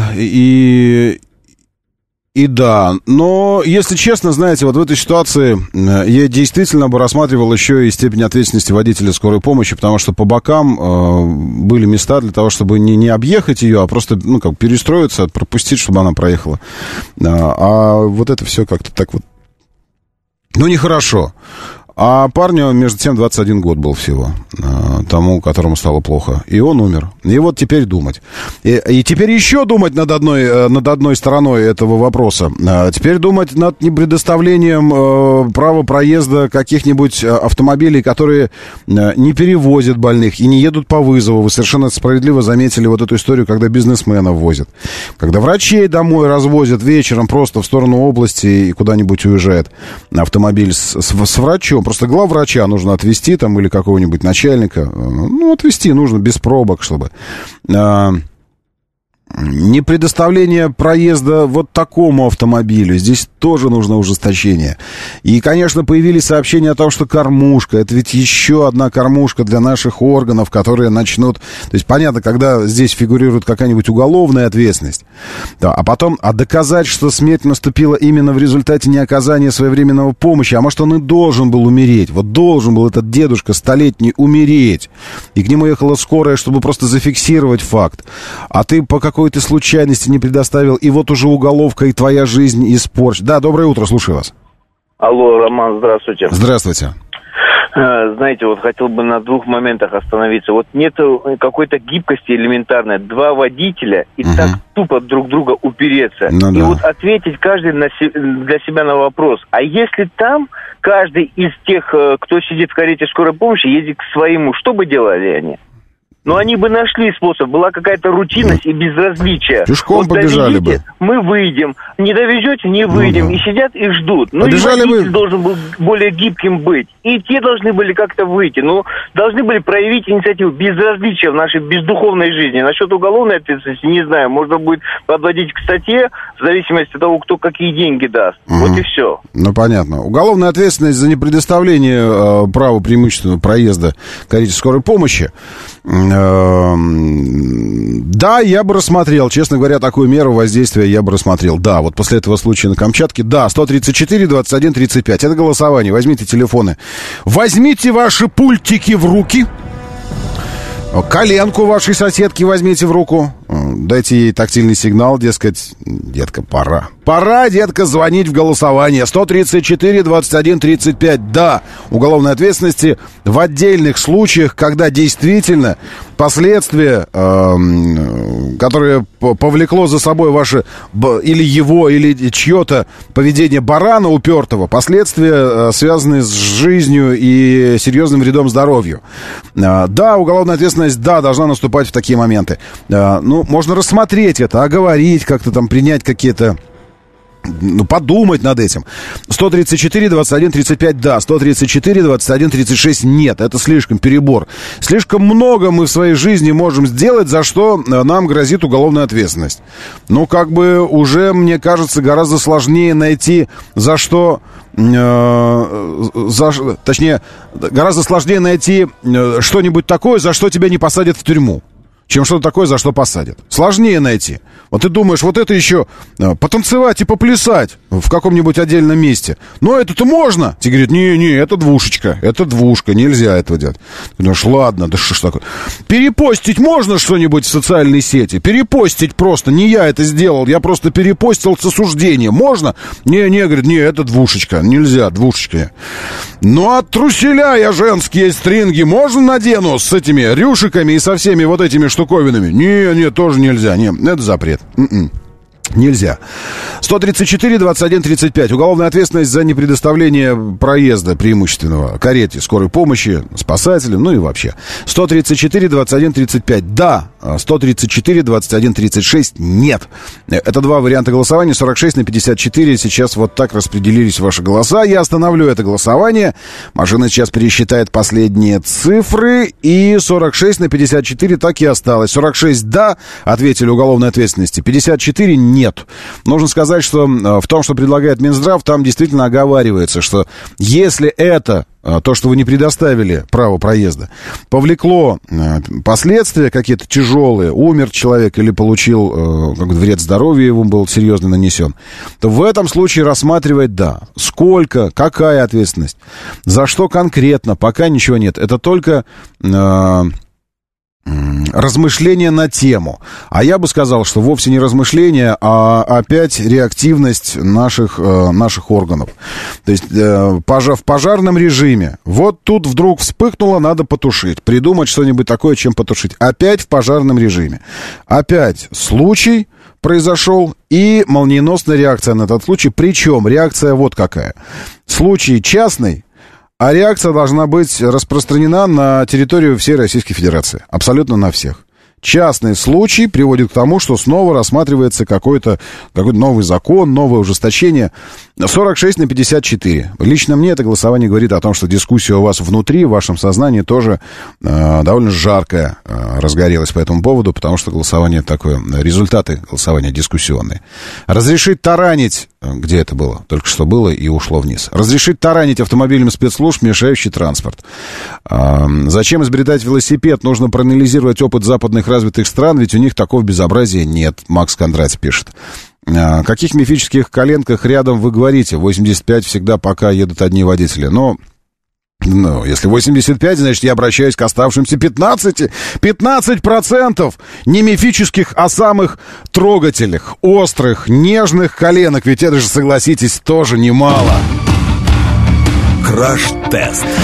и да, но, если честно, знаете, вот в этой ситуации я действительно бы рассматривал еще и степень ответственности водителя скорой помощи, потому что по бокам были места для того, чтобы не объехать ее, а просто, перестроиться, пропустить, чтобы она проехала. А вот это все как-то так вот, нехорошо. А парню, между тем, 21 год был всего, тому, которому стало плохо. И он умер. И вот теперь думать. И теперь еще думать над одной стороной этого вопроса. Теперь думать над предоставлением права проезда каких-нибудь автомобилей, которые не перевозят больных и не едут по вызову. Вы совершенно справедливо заметили вот эту историю, когда бизнесменов возят. Когда врачей домой развозят вечером просто в сторону области и куда-нибудь уезжает автомобиль с врачом. Просто главврача нужно отвезти там или какого-нибудь начальника. Отвезти нужно без пробок, чтобы... Не предоставление проезда вот такому автомобилю. Здесь тоже нужно ужесточение. И, конечно, появились сообщения о том, что кормушка. Это ведь еще одна кормушка для наших органов, которые начнут... То есть, понятно, когда здесь фигурирует какая-нибудь уголовная ответственность. Да, а потом, доказать, что смерть наступила именно в результате неоказания своевременного помощи. А может, он и должен был умереть. Вот должен был этот дедушка столетний умереть. И к нему ехала скорая, чтобы просто зафиксировать факт. А ты по какой-то случайности не предоставил, и вот уже уголовка, и твоя жизнь испорчена. Да, доброе утро, слушаю вас. Алло, Роман, здравствуйте. Здравствуйте. Знаете, вот хотел бы на двух моментах остановиться. Вот нет какой-то гибкости элементарной. Два водителя и так тупо друг друга упереться. И вот ответить каждый для себя на вопрос. А если там каждый из тех, кто сидит в карете скорой помощи, едет к своему, что бы делали они? Но они бы нашли способ, была какая-то рутинность и безразличие. Пешком вот побежали бы. Мы выйдем, не довезете, не выйдем. И сидят и ждут. Ну побежали и водитель должен был более гибким быть. И те должны были как-то выйти. Ну, должны были проявить инициативу безразличия в нашей бездуховной жизни. Насчет уголовной ответственности, не знаю, можно будет подводить к статье в зависимости от того, кто какие деньги даст. Вот и все. Ну, понятно. Уголовная ответственность за непредоставление права преимущественного проезда карете скорой помощи. Да, я бы рассмотрел, честно говоря, такую меру воздействия я бы рассмотрел. Да, вот после этого случая на Камчатке, да, 134-21-35, это голосование, возьмите телефоны, возьмите ваши пультики в руки, коленку вашей соседки возьмите в руку, дайте ей тактильный сигнал, дескать, детка, пора. Пора, детка, звонить в голосование. 134-21-35. Да, уголовной ответственности в отдельных случаях, когда действительно последствия, которое повлекло за собой ваше, или его, или чье-то поведение барана упертого, последствия, связанные с жизнью и серьезным вредом здоровью. Да, уголовная ответственность, да, должна наступать в такие моменты. Ну, можно рассмотреть это, оговорить, как-то там принять какие-то... Ну, подумать над этим. 134-21-35, да. 134-21-36, нет. Это слишком перебор. Слишком много мы в своей жизни можем сделать, за что нам грозит уголовная ответственность. Ну, как бы уже, мне кажется, гораздо сложнее найти, за что... точнее, гораздо сложнее найти что-нибудь такое, за что тебя не посадят в тюрьму, чем что-то такое, за что посадят. Сложнее найти. Вот ты думаешь, вот это еще потанцевать и поплясать в каком-нибудь отдельном месте. Но это-то можно. Тебе говорят, не, это двушечка, нельзя этого делать. Ты думаешь, ладно, да что ж такое. Перепостить можно что-нибудь в социальной сети? Перепостить просто, не я это сделал, я просто перепостил с осуждением. Можно? Не, говорит, это двушечка, нельзя, двушечка. Ну, а труселя я женские стринги можно надену с этими рюшиками и со всеми вот этими штуковинами? Не, тоже нельзя. Не, это запрет. Нельзя. 134-21-35. Уголовная ответственность за непредоставление проезда преимущественного карете скорой помощи, спасателям, ну и вообще. 134-21-35. Да. 134-21-36. Нет. Это два варианта голосования. 46/54. Сейчас вот так распределились ваши голоса. Я остановлю это голосование. Машина сейчас пересчитает последние цифры. И 46/54 так и осталось. 46 да, ответили уголовной ответственности. 54 нет. Нужно сказать, что в том, что предлагает Минздрав, там действительно оговаривается, что если это, то, что вы не предоставили право проезда, повлекло последствия какие-то тяжелые, умер человек или получил вред здоровью, ему был серьезно нанесен, то в этом случае рассматривать, да. Сколько, какая ответственность, за что конкретно, пока ничего нет. Это только... размышления на тему. А я бы сказал, что вовсе не размышления, а опять реактивность наших органов. То есть в пожарном режиме. Вот тут вдруг вспыхнуло, надо потушить. Придумать что-нибудь такое, чем потушить. Опять в пожарном режиме. Опять случай произошел и молниеносная реакция на этот случай. Причем реакция вот какая. Случай частный, а реакция должна быть распространена на территорию всей Российской Федерации. Абсолютно на всех. Частный случай приводит к тому, что снова рассматривается какой-то новый закон, новое ужесточение. 46/54. Лично мне это голосование говорит о том, что дискуссия у вас внутри, в вашем сознании тоже довольно жаркая разгорелась по этому поводу, потому что голосование такое, результаты голосования дискуссионные. Разрешить таранить, где это было? Только что было и ушло вниз. Разрешить таранить автомобилем спецслужб, мешающий транспорт. Зачем изобретать велосипед? Нужно проанализировать опыт западных развитых стран, ведь у них такого безобразия нет. Макс Кондратьев пишет. О каких мифических коленках рядом вы говорите? 85 всегда, пока едут одни водители. Но если 85, значит, я обращаюсь к оставшимся 15%. 15% не мифических, а самых трогательных, острых, нежных коленок. Ведь это же, согласитесь, тоже немало. Краш-тест.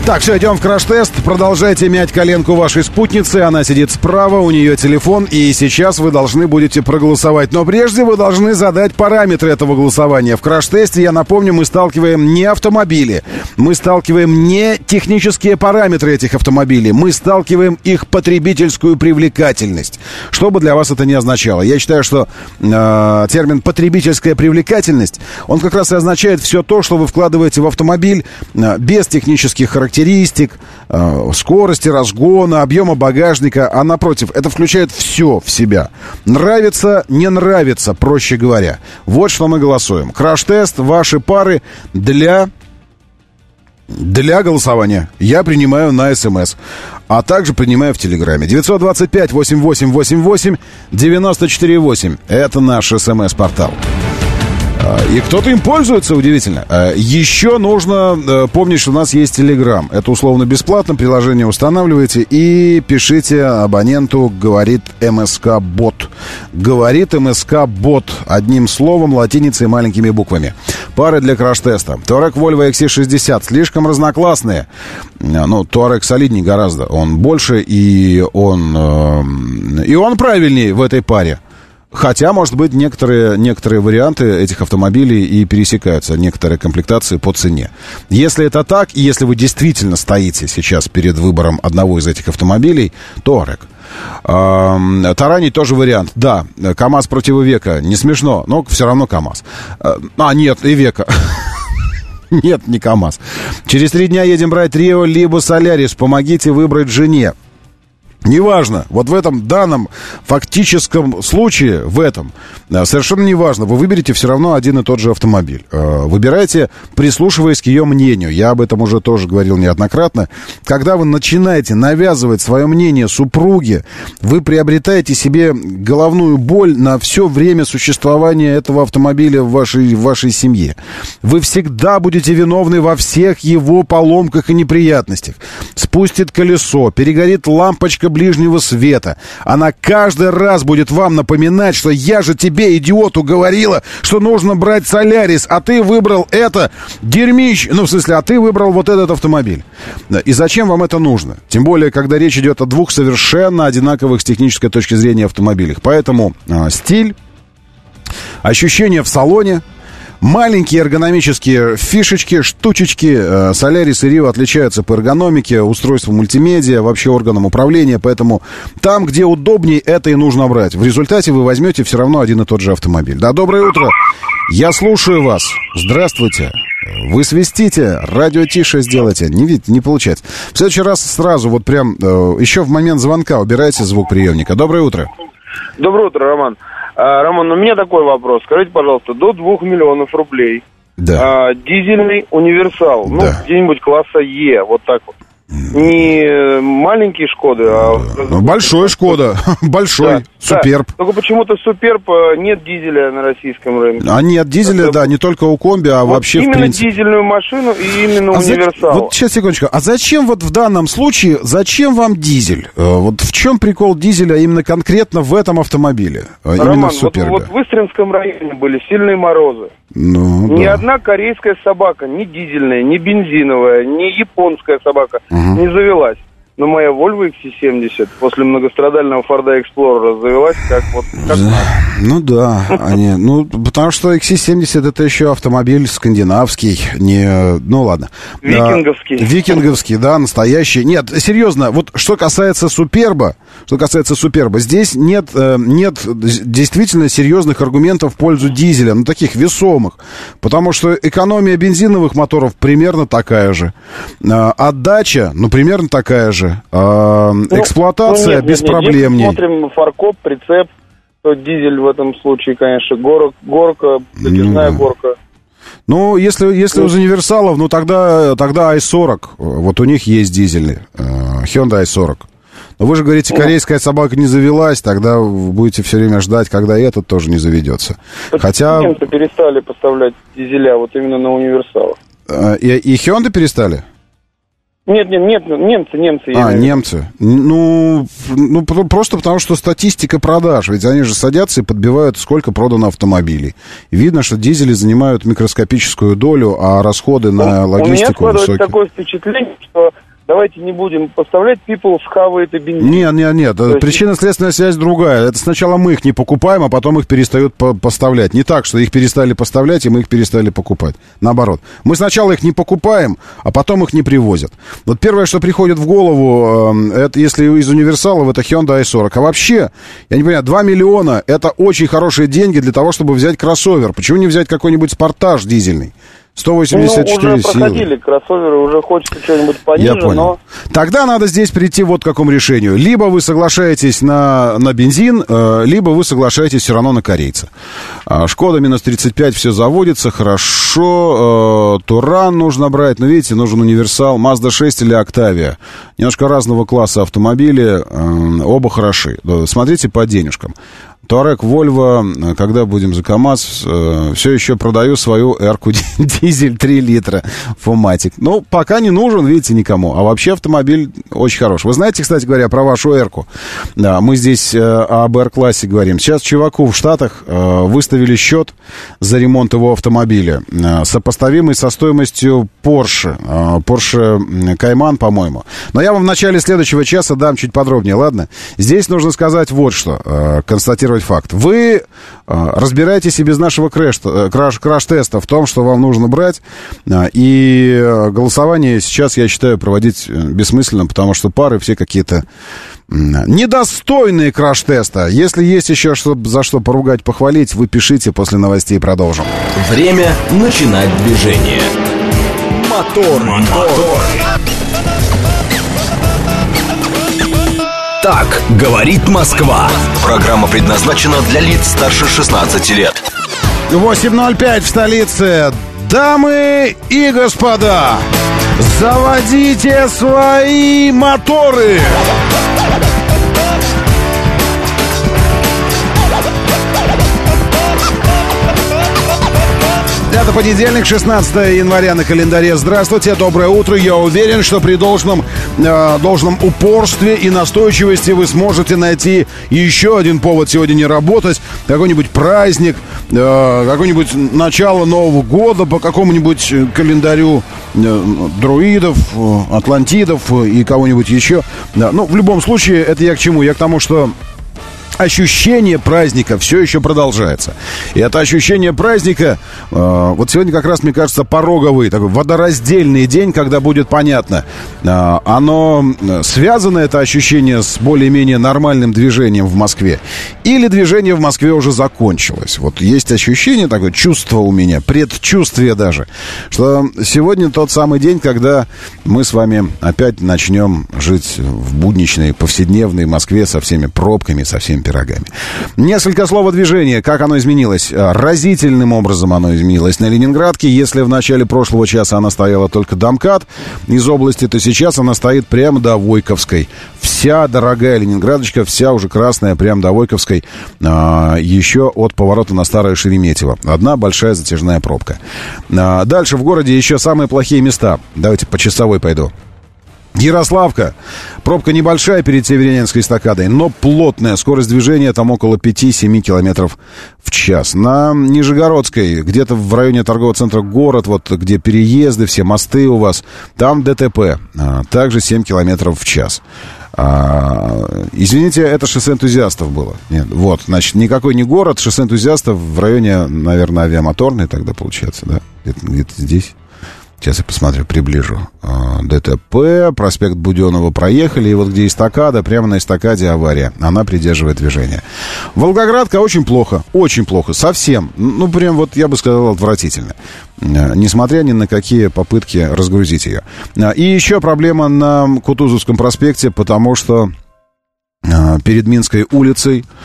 Так, все, идем в краш-тест. Продолжайте мять коленку вашей спутницы. Она сидит справа, у нее телефон. И сейчас вы должны будете проголосовать. Но прежде вы должны задать параметры этого голосования. В краш-тесте, я напомню, мы сталкиваем не автомобили. Мы сталкиваем не технические параметры этих автомобилей. Мы сталкиваем их потребительскую привлекательность. Что бы для вас это ни означало. Я считаю, что термин «потребительская привлекательность», он как раз и означает все то, что вы вкладываете в автомобиль без технических характеристик, скорости разгона, объема багажника, а напротив, это включает все в себя. Нравится, не нравится, проще говоря. Вот что мы голосуем. Краш-тест, ваши пары для голосования. Я принимаю на СМС, а также принимаю в Телеграме. 925-8888-94-8. Это наш СМС-портал. И кто-то им пользуется, удивительно. Еще нужно помнить, что у нас есть Telegram. Это условно бесплатно, приложение устанавливаете и пишите абоненту «Говорит МСК-бот». «Говорит МСК-бот». Одним словом, латиницей и маленькими буквами. Пары для краш-теста. Touareg Volvo XC60 слишком разноклассные. Ну, Touareg солиднее гораздо. Он больше и он правильнее в этой паре. Хотя, может быть, некоторые варианты этих автомобилей и пересекаются, некоторые комплектации по цене. Если это так, и если вы действительно стоите сейчас перед выбором одного из этих автомобилей, Touareg. Таранить тоже вариант. Да, КамАЗ против Ивека. Не смешно, но все равно КамАЗ. Нет, Ивека. Нет, не КамАЗ. Через 3 дня едем брать Рио либо Солярис. Помогите выбрать жене. Неважно, вот в этом данном фактическом случае, совершенно неважно, вы выберете все равно один и тот же автомобиль. Выбирайте, прислушиваясь к ее мнению. Я об этом уже тоже говорил неоднократно. Когда вы начинаете навязывать свое мнение супруге, вы приобретаете себе головную боль на все время существования этого автомобиля в вашей семье. Вы всегда будете виновны во всех его поломках и неприятностях. Спустит колесо, перегорит лампочка ближнего света. Она каждый раз будет вам напоминать, что я же тебе, идиоту, говорила, что нужно брать Солярис, а ты выбрал это дерьмище. Ну, в смысле, а ты выбрал вот этот автомобиль. И зачем вам это нужно? Тем более, когда речь идет о двух совершенно одинаковых с технической точки зрения автомобилях. Поэтому стиль, ощущения в салоне, маленькие эргономические фишечки, штучечки. Солярис и Рио отличаются по эргономике, устройству мультимедиа, вообще органам управления. Поэтому там, где удобнее, это и нужно брать. В результате вы возьмете все равно один и тот же автомобиль. Да, доброе утро. Я слушаю вас. Здравствуйте. Вы свистите, радио тише сделайте. Не получается. В следующий раз сразу, вот прям еще в момент звонка убирайте звук приемника. Доброе утро. Доброе утро, Роман. Роман, у меня такой вопрос. Скажите, пожалуйста, до 2 миллионов рублей дизельный универсал, где-нибудь класса Е, вот так вот. Не маленькие Шкоды, а... Большой Шкода, большой, Суперб. Да. Только почему-то Суперб нет дизеля на российском рынке. А нет дизеля, да, не только у комби, а вот вообще именно в принципе. Именно дизельную машину и именно универсал. Вот сейчас, секундочку, а зачем вот в данном случае, зачем вам дизель? Вот в чем прикол дизеля именно конкретно в этом автомобиле? Именно в Супербе? Вот в Истринском районе были сильные морозы. Ни одна корейская собака, ни дизельная, ни бензиновая, ни японская собака не завелась. Но моя Volvo XC70 после многострадального Форда Explorer завелась как надо. Ну да, потому что XC70 это еще автомобиль скандинавский, ну ладно. Викинговский. Викинговский, да, настоящий. Нет, серьезно, вот что касается Суперба, здесь нет действительно серьезных аргументов в пользу дизеля, таких весомых, потому что экономия бензиновых моторов примерно такая же, отдача, примерно такая же. Эксплуатация беспроблемней. Если смотрим фаркоп, прицеп, то дизель в этом случае, конечно, горка, затяжная горка. Ну, если из универсалов, тогда i40. Вот у них есть дизельный Hyundai i40. Но вы же говорите, корейская собака не завелась, тогда вы будете все время ждать, когда этот тоже не заведется. Хотя... Немцы перестали поставлять дизеля вот именно на универсалах. И Hyundai перестали? Нет, немцы. Немцы. Ну, просто потому, что статистика продаж. Ведь они же садятся и подбивают, сколько продано автомобилей. Видно, что дизели занимают микроскопическую долю, а расходы на логистику высокие. У меня складывается такое впечатление, что давайте не будем поставлять, people схавает и бензин. Нет. Причинно-следственная связь другая. Это сначала мы их не покупаем, а потом их перестают поставлять. Не так, что их перестали поставлять, и мы их перестали покупать. Наоборот. Мы сначала их не покупаем, а потом их не привозят. Вот первое, что приходит в голову, это если из универсалов, это Hyundai i40. А вообще, я не понимаю, 2 миллиона — это очень хорошие деньги для того, чтобы взять кроссовер. Почему не взять какой-нибудь Спартаж дизельный? 184 силы. Уже проходили кроссоверы, уже хочется что-нибудь пониже. Я понял. Но... Тогда надо здесь прийти вот к какому решению. Либо вы соглашаетесь на бензин, либо вы соглашаетесь все равно на корейца. Шкода минус 35, все заводится, хорошо. Туран нужно брать, но видите, нужен универсал. Mazda 6 или Octavia. Немножко разного класса автомобили, оба хороши. Смотрите по денежкам. Туарек, Вольво, когда будем за КамАЗ, все еще продаю свою Эрку дизель 3 литра Фоматик. Ну, пока не нужен, видите, никому. А вообще автомобиль очень хороший. Вы знаете, кстати говоря, про вашу Эрку? Да, мы здесь об Эр-классе говорим. Сейчас чуваку в Штатах выставили счет за ремонт его автомобиля, сопоставимый со стоимостью Porsche Cayman, по-моему. Но я вам в начале следующего часа дам чуть подробнее, ладно? Здесь нужно сказать вот что, констатировать факт. Вы разбираетесь и без нашего краш-теста в том, что вам нужно брать. И голосование сейчас, я считаю, проводить бессмысленно, потому что пары все какие-то недостойные краш-теста. Если есть еще за что поругать, похвалить, вы пишите, после новостей продолжим. Время начинать движение. Мотор. Так говорит Москва. Программа предназначена для лиц старше 16 лет. 8:05 в столице. Дамы и господа, заводите свои моторы. Это понедельник, 16 января на календаре. Здравствуйте, доброе утро. Я уверен, что при должном упорстве и настойчивости вы сможете найти еще один повод сегодня не работать. Какой-нибудь праздник, какое-нибудь начало Нового года по какому-нибудь календарю друидов, атлантидов и кого-нибудь еще. Ну, в любом случае, это я к чему? Я к тому, что ощущение праздника все еще продолжается. И это ощущение праздника, вот сегодня как раз, мне кажется, пороговый, такой водораздельный день, когда будет понятно, оно связано, это ощущение, с более-менее нормальным движением в Москве, или движение в Москве уже закончилось. Вот есть ощущение, такое чувство у меня, предчувствие даже, что сегодня тот самый день, когда мы с вами опять начнем жить в будничной, повседневной Москве со всеми пробками, со всеми пирогами. Несколько слов о движении. Как оно изменилось? Разительным образом оно изменилось на Ленинградке. Если в начале прошлого часа она стояла только до МКАД из области, то сейчас она стоит прямо до Войковской. Вся дорогая Ленинградочка, вся уже красная, прямо до Войковской, еще от поворота на Старое Шереметьево. Одна большая затяжная пробка. Дальше в городе еще самые плохие места. Давайте по часовой пойду. Ярославка. Пробка небольшая перед Северянинской эстакадой, но плотная. Скорость движения там около 5-7 километров в час. На Нижегородской, где-то в районе торгового центра «Город», вот где переезды, все мосты у вас, там ДТП. Также 7 километров в час. Извините, это шоссе энтузиастов было. Нет, вот, значит, никакой не «Город», шоссе энтузиастов в районе, наверное, Авиамоторной тогда получается, да? Где-то здесь. Сейчас я посмотрю, приближу. ДТП, проспект Буденова проехали, и вот где эстакада, прямо на эстакаде авария. Она придерживает движение. Волгоградка очень плохо, совсем. Ну, прям вот, я бы сказал, отвратительно. Несмотря ни на какие попытки разгрузить ее. И еще проблема на Кутузовском проспекте, потому что перед Минской улицей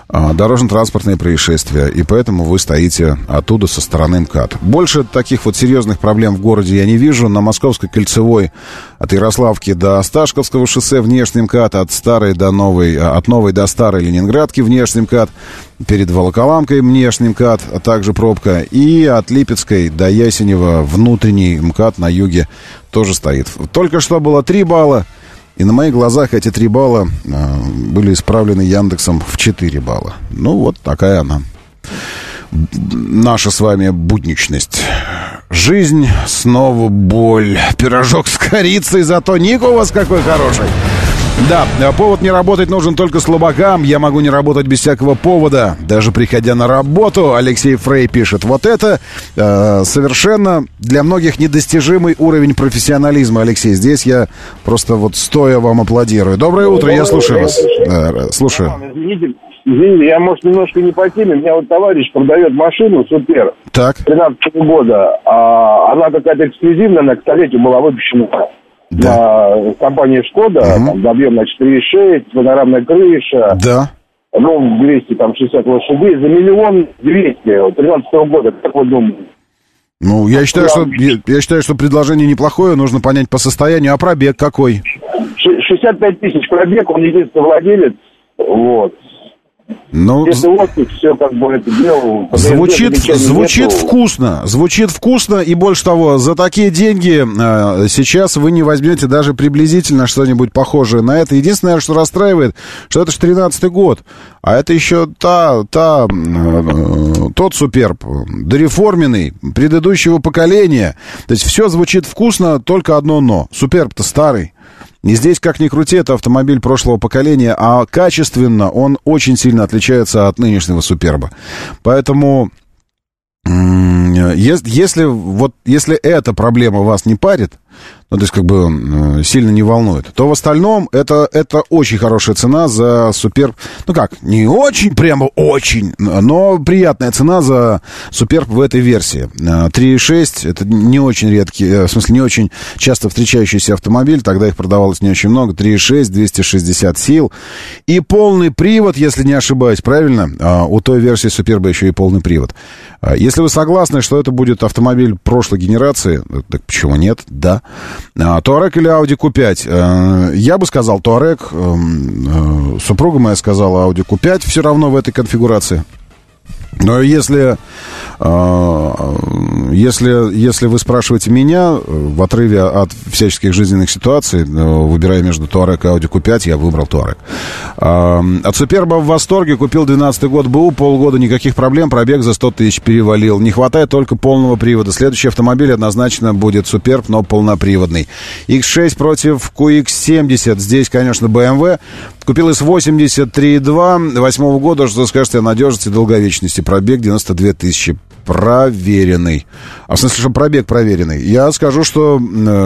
дорожно-транспортные происшествия, и поэтому вы стоите оттуда со стороны МКАД. Больше таких вот серьезных проблем в городе я не вижу. На Московской кольцевой от Ярославки до Осташковского шоссе внешний МКАД, от новой до старой Ленинградки внешний МКАД, перед Волоколамкой внешний МКАД, а также пробка, и от Липецкой до Ясенева внутренний МКАД на юге тоже стоит. Только что было 3 балла. И на моих глазах эти 3 балла были исправлены Яндексом в 4 балла. Ну, вот такая она. Наша с вами будничность. Жизнь, снова боль. Пирожок с корицей, зато ник у вас какой хороший. Да, повод не работать нужен только слабакам. Я могу не работать без всякого повода, даже приходя на работу. Алексей Фрей пишет. Вот это совершенно для многих недостижимый уровень профессионализма, Алексей. Здесь я просто вот стоя вам аплодирую. Доброе утро, я слушаю вас. Слушаю. Извините, я, может, немножко не по теме. У меня вот товарищ продает машину Супер. Так. 13-го года. Она какая-то эксклюзивная, она к столетию была выпущена. Да. На компании «Шкода», там, объем на 4,6, панорамная крыша. Да. Ну, 260 лошадей за 1 200 000 13-го года. Как вы думаете? Ну, я считаю, что предложение неплохое, нужно понять по состоянию. А пробег какой? 65 тысяч пробег, он единственный владелец. Вот. Ну, если отпуск, все как бы это делал. Звучит вкусно, и больше того, за такие деньги сейчас вы не возьмете даже приблизительно что-нибудь похожее на это. Единственное, что расстраивает, что это же 13-й год, а это еще тот Суперб, дореформенный, предыдущего поколения. То есть все звучит вкусно, только одно но. Суперб-то старый. И здесь, как ни крути, это автомобиль прошлого поколения, а качественно он очень сильно отличается от нынешнего Суперба. Поэтому, если эта проблема вас не парит, ну, то есть, как бы, сильно не волнует, то в остальном это очень хорошая цена за Суперб. Ну, как, не очень, прямо очень, но приятная цена за Суперб в этой версии. 3.6, это не очень редкий, в смысле, не очень часто встречающийся автомобиль, тогда их продавалось не очень много. 3.6, 260 сил. И полный привод, если не ошибаюсь, правильно? У той версии Суперба еще и полный привод. Если вы согласны, что это будет автомобиль прошлой генерации, так почему нет? Да. Touareg или Audi Q5? Я бы сказал Touareg. Супруга моя сказала Audi Q5 все равно в этой конфигурации. Но если вы спрашиваете меня, в отрыве от всяческих жизненных ситуаций, выбирая между Touareg и Audi Q5, я выбрал Touareg. От Суперба в восторге, купил 12-й год БУ, полгода никаких проблем, пробег за 100 тысяч перевалил. Не хватает только полного привода. Следующий автомобиль однозначно будет Суперб, но полноприводный. X6 против QX70. Здесь, конечно, BMW. Купил из 83,2 8 года, что скажете о надежности и долговечности. Пробег 92 тысячи. Проверенный. А в смысле, что пробег проверенный. Я скажу, что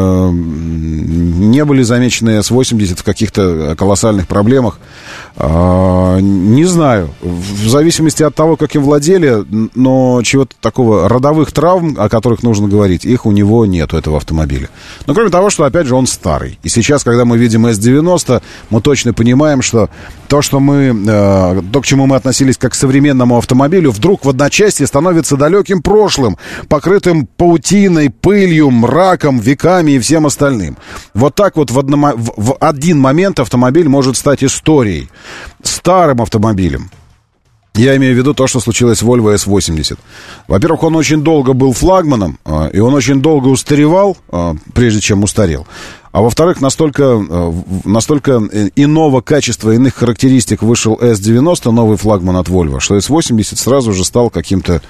не были замечены S80 в каких-то колоссальных проблемах. Не знаю. В зависимости от того, как им владели, но чего-то такого, родовых травм, о которых нужно говорить, их у него нет, у этого автомобиля. Но кроме того, что, опять же, он старый. И сейчас, когда мы видим S90, мы точно понимаем, что то, к чему мы относились как к современному автомобилю, вдруг в одночасье становится далеким прошлым, покрытым паутиной, пылью, мраком, веками и всем остальным. Вот так вот в один момент автомобиль может стать историей, старым автомобилем. Я имею в виду то, что случилось с Volvo S80. Во-первых, он очень долго был флагманом, и он очень долго устаревал, прежде чем устарел. А во-вторых, настолько иного качества, иных характеристик вышел S90, новый флагман от Volvo, что S80 сразу же стал каким-то,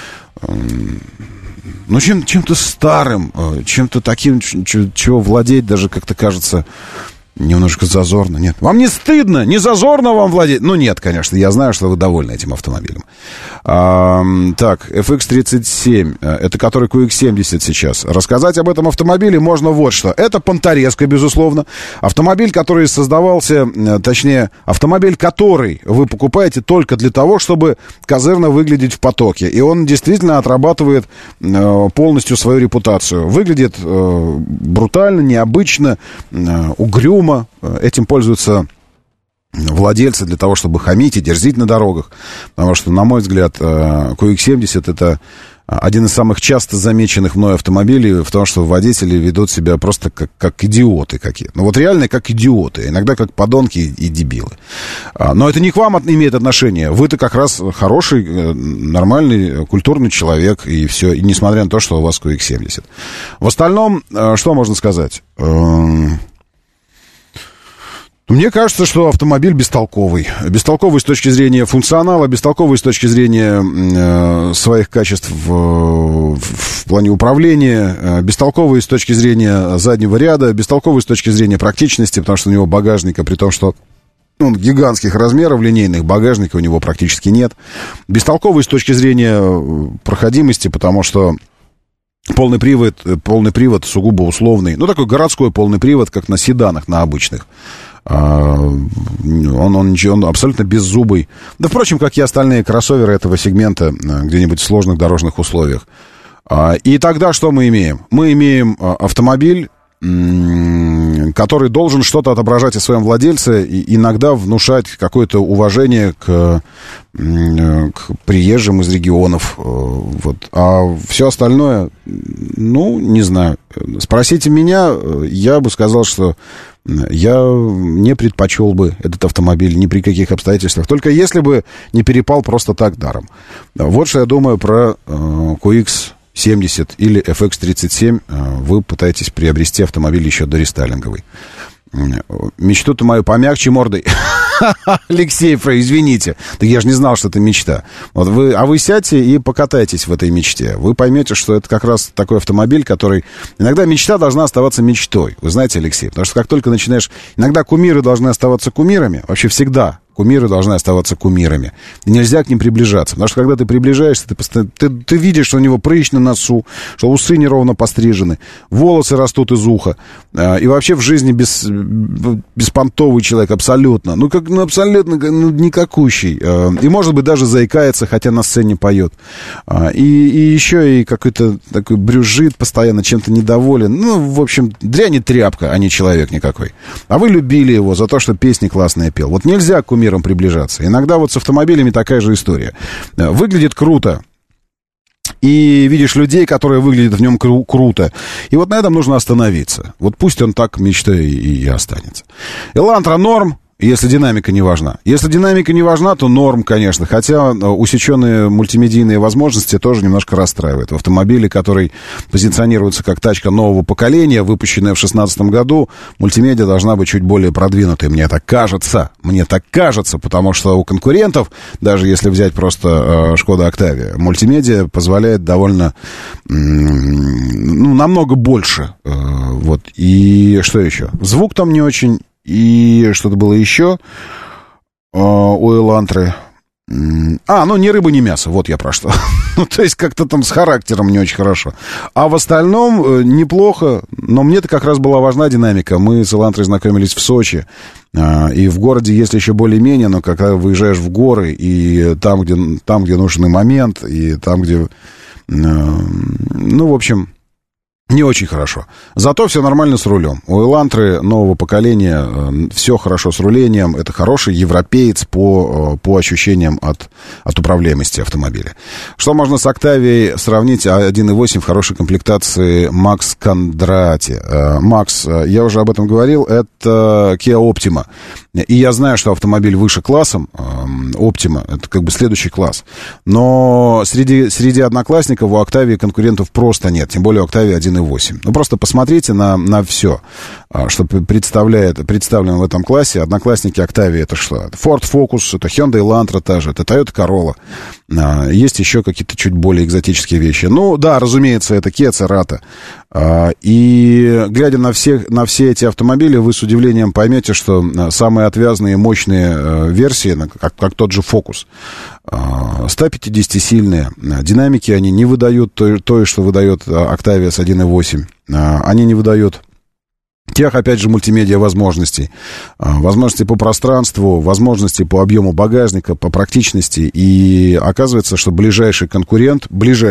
чем-то старым, чем-то таким, чего владеть даже как-то кажется немножко зазорно. Нет. Вам не стыдно? Не зазорно вам владеть? Ну, нет, конечно. Я знаю, что вы довольны этим автомобилем. Так, FX37. Это который QX70 сейчас. Рассказать об этом автомобиле можно вот что. Это Понторезка, безусловно. Автомобиль, который создавался, точнее, автомобиль, который вы покупаете только для того, чтобы козырно выглядеть в потоке. И он действительно отрабатывает полностью свою репутацию. Выглядит брутально, необычно, угрюмо. Этим пользуются владельцы для того, чтобы хамить и дерзить на дорогах. Потому что, на мой взгляд, QX70 это один из самых часто замеченных мной автомобилей в том, что водители ведут себя просто как идиоты какие-то. Ну вот реально как идиоты, иногда как подонки и дебилы. Но это не к вам имеет отношение. Вы-то как раз хороший, нормальный, культурный человек, и все, и несмотря на то, что у вас QX70. В остальном, что можно сказать? Мне кажется, что автомобиль бестолковый. Бестолковый с точки зрения функционала, бестолковый с точки зрения своих качеств в плане управления, бестолковый с точки зрения заднего ряда, бестолковый с точки зрения практичности, потому что у него багажника, при том, что он гигантских размеров, линейных, багажника у него практически нет. Бестолковый с точки зрения проходимости, потому что полный привод сугубо условный. Ну, такой городской полный привод, как на седанах, на обычных. Он абсолютно беззубый. Да, впрочем, как и остальные кроссоверы этого сегмента где-нибудь в сложных дорожных условиях. И тогда что мы имеем? Мы имеем автомобиль, который должен что-то отображать о своем владельце и иногда внушать какое-то уважение к приезжим из регионов. Вот. А все остальное, ну, не знаю. Спросите меня, я бы сказал, что я не предпочел бы этот автомобиль ни при каких обстоятельствах. Только если бы не перепал просто так даром. Вот что я думаю про QX70 или FX37. Вы пытаетесь приобрести автомобиль еще дорестайлинговый. Мечту-то мою помягче мордой. Алексеев, извините. Так я же не знал, что это мечта. Вот вы сядьте и покатайтесь в этой мечте. Вы поймете, что это как раз такой автомобиль, который... Иногда мечта должна оставаться мечтой. Вы знаете, Алексей? Потому что как только начинаешь... Иногда кумиры должны оставаться кумирами. Вообще всегда. Кумиры должны оставаться кумирами. И нельзя к ним приближаться. Потому что когда ты приближаешься, ты видишь, что у него прыщ на носу, что усы неровно пострижены, волосы растут из уха. И вообще в жизни беспонтовый человек абсолютно. Абсолютно никакущий. И, может быть, даже заикается, хотя на сцене поет. И еще и какой-то такой брюзжит, постоянно чем-то недоволен. Ну, в общем, дрянь и тряпка, а не человек никакой. А вы любили его за то, что песни классные пел. Вот нельзя к кумирам приближаться. Иногда вот с автомобилями такая же история. Выглядит круто. И видишь людей, которые выглядят в нем круто. И вот на этом нужно остановиться. Вот пусть он так мечтой и останется. Элантра норм. Если динамика не важна. Если динамика не важна, то норм, конечно. Хотя усеченные мультимедийные возможности тоже немножко расстраивают. В автомобиле, который позиционируется как тачка нового поколения, выпущенная в 2016 году, мультимедиа должна быть чуть более продвинутой. Мне так кажется, потому что у конкурентов, даже если взять просто Шкода Октавия, мультимедиа позволяет довольно, намного больше. Вот. И что еще? Звук там не очень. И что-то было еще у Элантры. Ни рыба, ни мясо. Вот я про что. То есть как-то там с характером не очень хорошо. А в остальном неплохо. Но мне-то как раз была важна динамика. Мы с Элантрой знакомились в Сочи. И в городе, если еще более-менее, но когда выезжаешь в горы, и там, где нужный момент, и там, где... в общем... Не очень хорошо. Зато все нормально с рулем. У Элантры нового поколения все хорошо с рулением. Это хороший европеец по ощущениям от управляемости автомобиля. Что можно с Октавией сравнить? 1.8 в хорошей комплектации Макс Кондрати. Макс, я уже об этом говорил, это Kia Optima. И я знаю, что автомобиль выше классом. Optima — это как бы следующий класс. Но среди одноклассников у Октавии конкурентов просто нет. Тем более у Октавии 1.8. Просто посмотрите на все, что представлено в этом классе. Одноклассники Октавии — это что? Это Ford Focus, это Hyundai Elantra та же, это Toyota Corolla. Есть еще какие-то чуть более экзотические вещи. Да, разумеется, это Kia Cerato. И глядя на все эти автомобили, вы с удивлением поймете, что самые отвязные и мощные версии, как тот же Focus, 150-сильные, динамики они не выдают той, что выдает Octavia с 1.8. Они не выдают тех, опять же, мультимедиа возможностей. Возможности по пространству, возможности по объему багажника, по практичности. И оказывается, что ближайший конкурент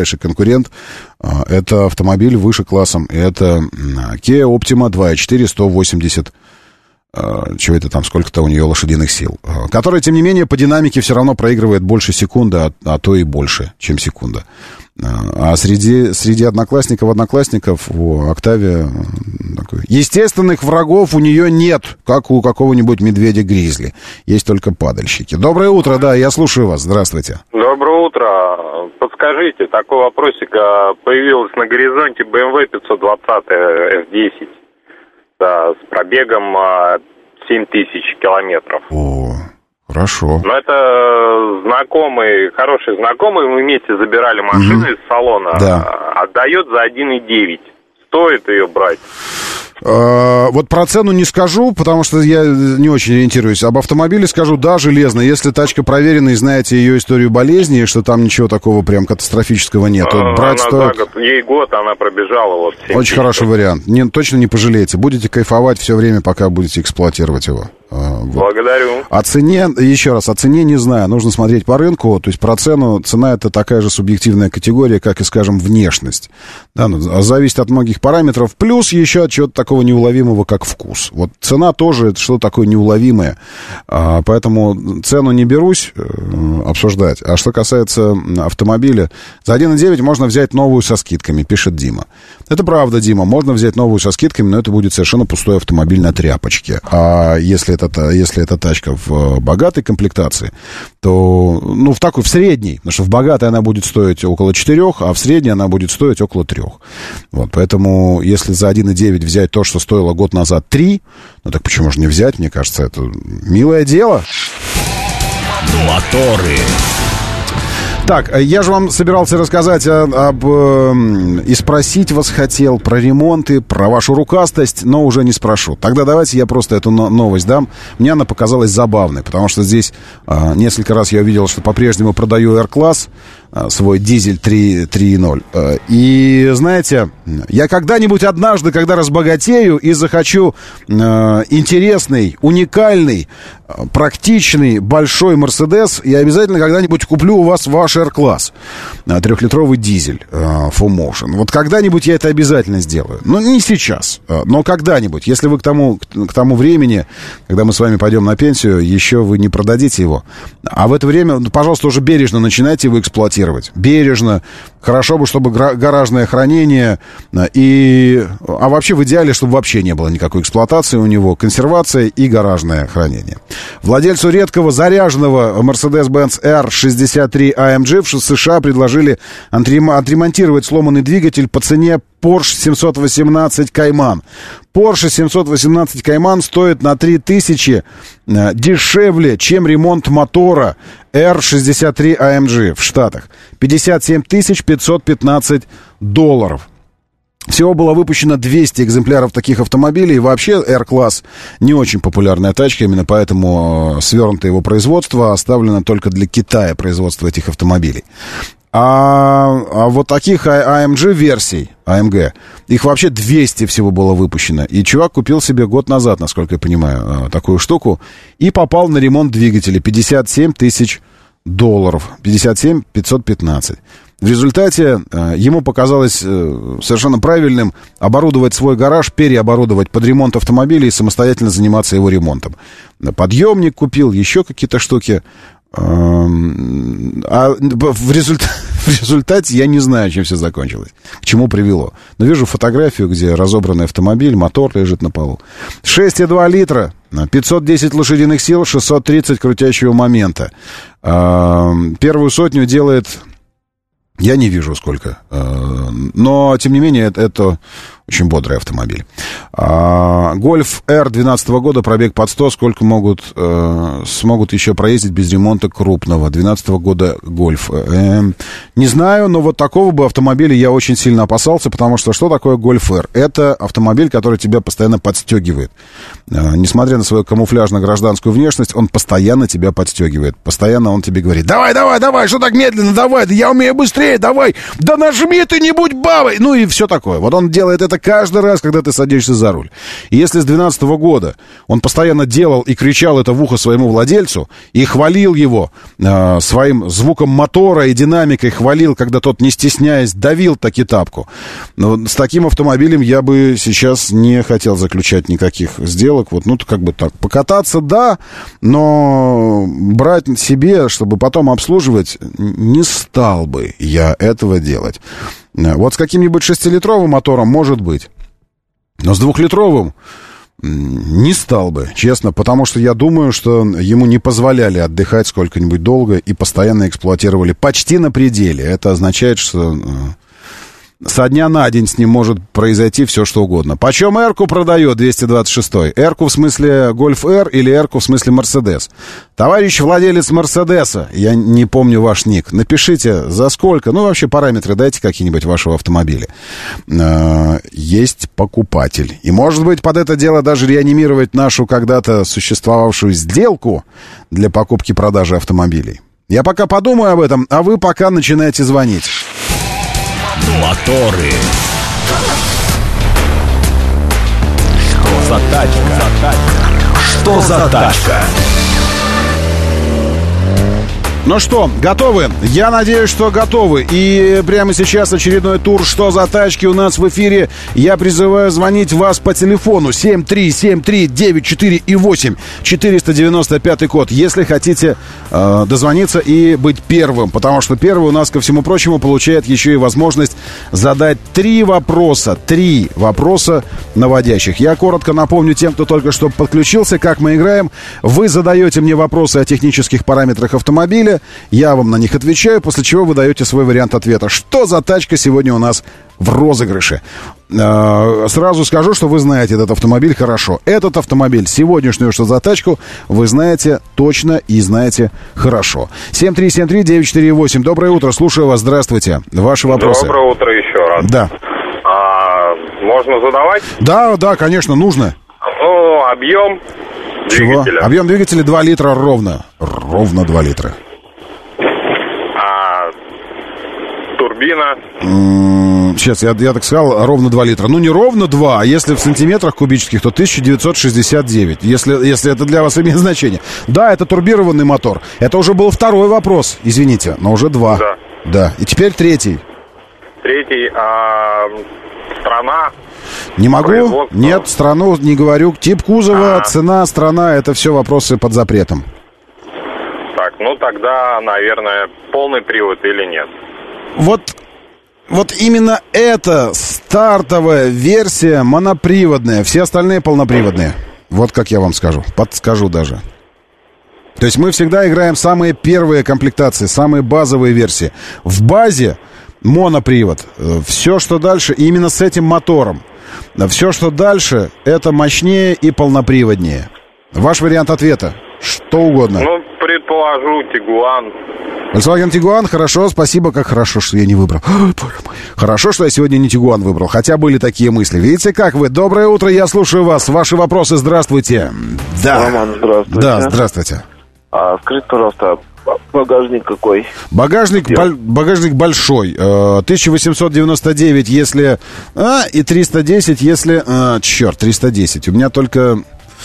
это автомобиль выше классом. Это Kia Optima 2.4, 180 чего это там, сколько-то у нее лошадиных сил, которая, тем не менее, по динамике все равно проигрывает больше секунды, а то и больше, чем секунда. А среди одноклассников у Октавия такой, естественных врагов у нее нет, как у какого-нибудь медведя-гризли. Есть только падальщики. Доброе утро, да, я слушаю вас. Здравствуйте. Доброе утро. Подскажите, такой вопросик. Появилась на горизонте BMW 520 F10 да, с пробегом 7000 километров. О, хорошо. Но это знакомый, хороший знакомый, мы вместе забирали машину из салона, отдает за 1,9. Стоит ее брать? Вот про цену не скажу, потому что я не очень ориентируюсь. Об автомобиле скажу, да, железно. Если тачка проверена и знаете ее историю болезни, что там ничего такого прям катастрофического нет, то брать стоит... Ей год, она пробежала вот 7 Очень хороший вариант. Точно не пожалеете. Будете кайфовать все время, пока будете эксплуатировать его. Вот. Благодарю. О цене, еще раз, о цене не знаю. Нужно смотреть по рынку. То есть про цену, цена это такая же субъективная категория, как и, скажем, внешность. Да, зависит от многих параметров. Плюс еще от чего-то такого неуловимого, как вкус. Вот цена тоже это что-то такое неуловимое. Поэтому цену не берусь обсуждать. А что касается автомобиля, за 1,9 можно взять новую со скидками, пишет Дима. Это правда, Дима. Можно взять новую со скидками, но это будет совершенно пустой автомобиль на тряпочке. А если эта тачка в богатой комплектации, то, в средней, потому что в богатой она будет стоить около 4, а в средней она будет стоить около 3. Вот, поэтому, если за 1,9 взять то, что стоило год назад 3, так почему же не взять? Мне кажется, это милое дело. Моторы. Так, я же вам собирался рассказать и спросить вас хотел про ремонты, про вашу рукастость, но уже не спрошу. Тогда давайте я просто эту новость дам. Мне она показалась забавной, потому что здесь несколько раз я увидел, что по-прежнему продаю R-класс, свой дизель 3.0. И, знаете, я когда-нибудь однажды, когда разбогатею и захочу интересный, уникальный, практичный, большой Мерседес, я обязательно когда-нибудь куплю у вас ваш R-класс. 3-литровый дизель Full Motion. Вот когда-нибудь я это обязательно сделаю. Не сейчас, но когда-нибудь. Если вы к тому времени, когда мы с вами пойдем на пенсию, еще вы не продадите его. А в это время, пожалуйста, уже бережно начинайте его эксплуатировать. Бережно. Хорошо бы, чтобы гаражное хранение а вообще в идеале, чтобы вообще не было никакой эксплуатации у него, консервация и гаражное хранение. Владельцу редкого заряженного Mercedes-Benz R63 AMG в США предложили отремонтировать сломанный двигатель по цене Porsche 718 Cayman. Porsche 718 Cayman стоит на 3000 дешевле, чем ремонт мотора R63 AMG в Штатах. $57 515. Всего было выпущено 200 экземпляров таких автомобилей. И вообще R-класс не очень популярная тачка, именно поэтому свернуто его производство, оставлено только для Китая производство этих автомобилей. А вот таких AMG-версий, AMG, их вообще 200 всего было выпущено. И чувак купил себе год назад, насколько я понимаю, такую штуку, и попал на ремонт двигателя. $57 000. 57 515. В результате ему показалось совершенно правильным оборудовать свой гараж, переоборудовать под ремонт автомобиля и самостоятельно заниматься его ремонтом. Подъемник купил, еще какие-то штуки. А в результате я не знаю, чем все закончилось, к чему привело. Но вижу фотографию, где разобранный автомобиль, мотор лежит на полу. 6,2 литра, 510 лошадиных сил, 630 крутящего момента. Первую сотню делает... Я не вижу сколько, но, тем не менее, это очень бодрый автомобиль. Гольф R 2012 года, пробег под 100, сколько смогут еще проездить без ремонта крупного. 2012 года Гольф. Не знаю, но вот такого бы автомобиля я очень сильно опасался, потому что такое Гольф R? Это автомобиль, который тебя постоянно подстегивает. Несмотря на свою камуфляжно-гражданскую внешность, он постоянно тебя подстегивает. Постоянно он тебе говорит: давай, что так медленно, давай, да я умею быстрее, давай, да нажми ты, не будь бабой. И все такое. Вот он делает это это каждый раз, когда ты садишься за руль. И если с 2012 года он постоянно делал и кричал это в ухо своему владельцу, и хвалил его своим звуком мотора и динамикой, хвалил, когда тот, не стесняясь, давил таки тапку. Но с таким автомобилем я бы сейчас не хотел заключать никаких сделок. Вот, ну, как бы так, покататься, да, но брать себе, чтобы потом обслуживать, не стал бы я этого делать. Вот с каким-нибудь 6-литровым мотором, может быть. Но с 2-литровым не стал бы, честно, потому что я думаю, что ему не позволяли отдыхать сколько-нибудь долго и постоянно эксплуатировали почти на пределе. Это означает, что со дня на день с ним может произойти все, что угодно. Почем Эрку продает 226-й? Эрку в смысле Гольф Р или Эрку в смысле Мерседес? Товарищ владелец Мерседеса, я не помню ваш ник, напишите, за сколько, ну, вообще параметры дайте какие-нибудь вашего автомобиля. Есть покупатель. И, может быть, под это дело даже реанимировать нашу когда-то существовавшую сделку для покупки-продажи автомобилей. Я пока подумаю об этом, а вы пока начинаете звонить. Моторы. Что за тачка? Что за тачка? Ну что, готовы? Я надеюсь, что готовы. И прямо сейчас очередной тур «Что за тачки» у нас в эфире. Я призываю звонить вас по телефону 7373948 и 8 495 код, если хотите дозвониться и быть первым. Потому что первый у нас, ко всему прочему, получает еще и возможность задать 3 вопроса наводящих. Я коротко напомню тем, кто только что подключился, как мы играем. Вы задаете мне вопросы о технических параметрах автомобиля. Я вам на них отвечаю, после чего вы даете свой вариант ответа. Что за тачка сегодня у нас в розыгрыше? Сразу скажу, что вы знаете этот автомобиль хорошо. Этот автомобиль, сегодняшнюю «Что за тачку», вы знаете точно и знаете хорошо. 7373948. Доброе утро, слушаю вас, здравствуйте. Ваши вопросы. Доброе утро еще раз. Да. Можно задавать? Да, конечно, нужно. Ну, объем двигателя. Чего? Объем двигателя 2 литра ровно. Ровно 2 литра. Турбина. Сейчас, я так сказал, ровно 2 литра. Ну, не ровно 2, а если в сантиметрах кубических, то 1969, если это для вас имеет значение. Да, это турбированный мотор. Это уже был второй вопрос, извините, но уже 2. Да. И теперь третий. Страна. Не могу. Нет, страну не говорю. Тип кузова, цена, страна, это все вопросы под запретом. Так, ну тогда, наверное, полный привод или нет? Вот именно эта стартовая версия моноприводная, все остальные полноприводные. Вот как я вам скажу, подскажу даже. То есть мы всегда играем самые первые комплектации, самые базовые версии. В базе монопривод. Все, что дальше, именно с этим мотором. Все, что дальше, это мощнее и полноприводнее. Ваш вариант ответа? Что угодно. Ну, предположу, Тигуан. Volkswagen Tiguan, хорошо, спасибо, как хорошо, что я не выбрал. Хорошо, что я сегодня не Tiguan выбрал, хотя были такие мысли. Видите, как вы? Доброе утро, я слушаю вас. Ваши вопросы, здравствуйте. Да. Роман, здравствуйте. Да, здравствуйте. Скажите, пожалуйста, багажник какой? Багажник большой. 1899, если... и 310, если... 310. У меня только...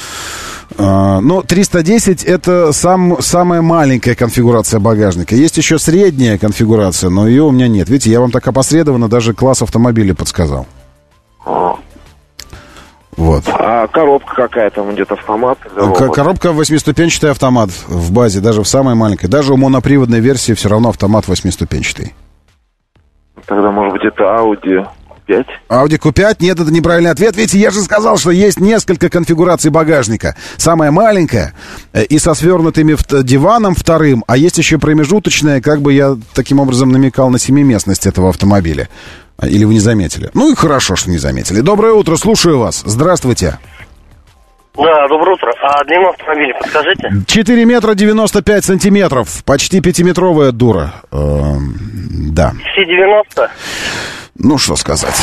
310 это самая маленькая конфигурация багажника. Есть еще средняя конфигурация, но ее у меня нет. Видите, я вам так опосредованно даже класс автомобиля подсказал. Вот. А коробка какая там идет, автомат? Коробка 8-ступенчатый автомат в базе, даже в самой маленькой. Даже у моноприводной версии все равно автомат 8-ступенчатый. Тогда, может быть, это Audi Q5? Audi Q5? Нет, это неправильный ответ. Видите, я же сказал, что есть несколько конфигураций багажника. Самая маленькая и со свернутыми диваном вторым, а есть еще промежуточная, как бы я таким образом намекал на семиместность этого автомобиля. Или вы не заметили? Ну и хорошо, что не заметили. Доброе утро, слушаю вас. Здравствуйте. Да, доброе утро. А длину автомобиля подскажите? 4 метра 95 сантиметров. Почти 5-метровая дура. Да. C90? Ну, что сказать.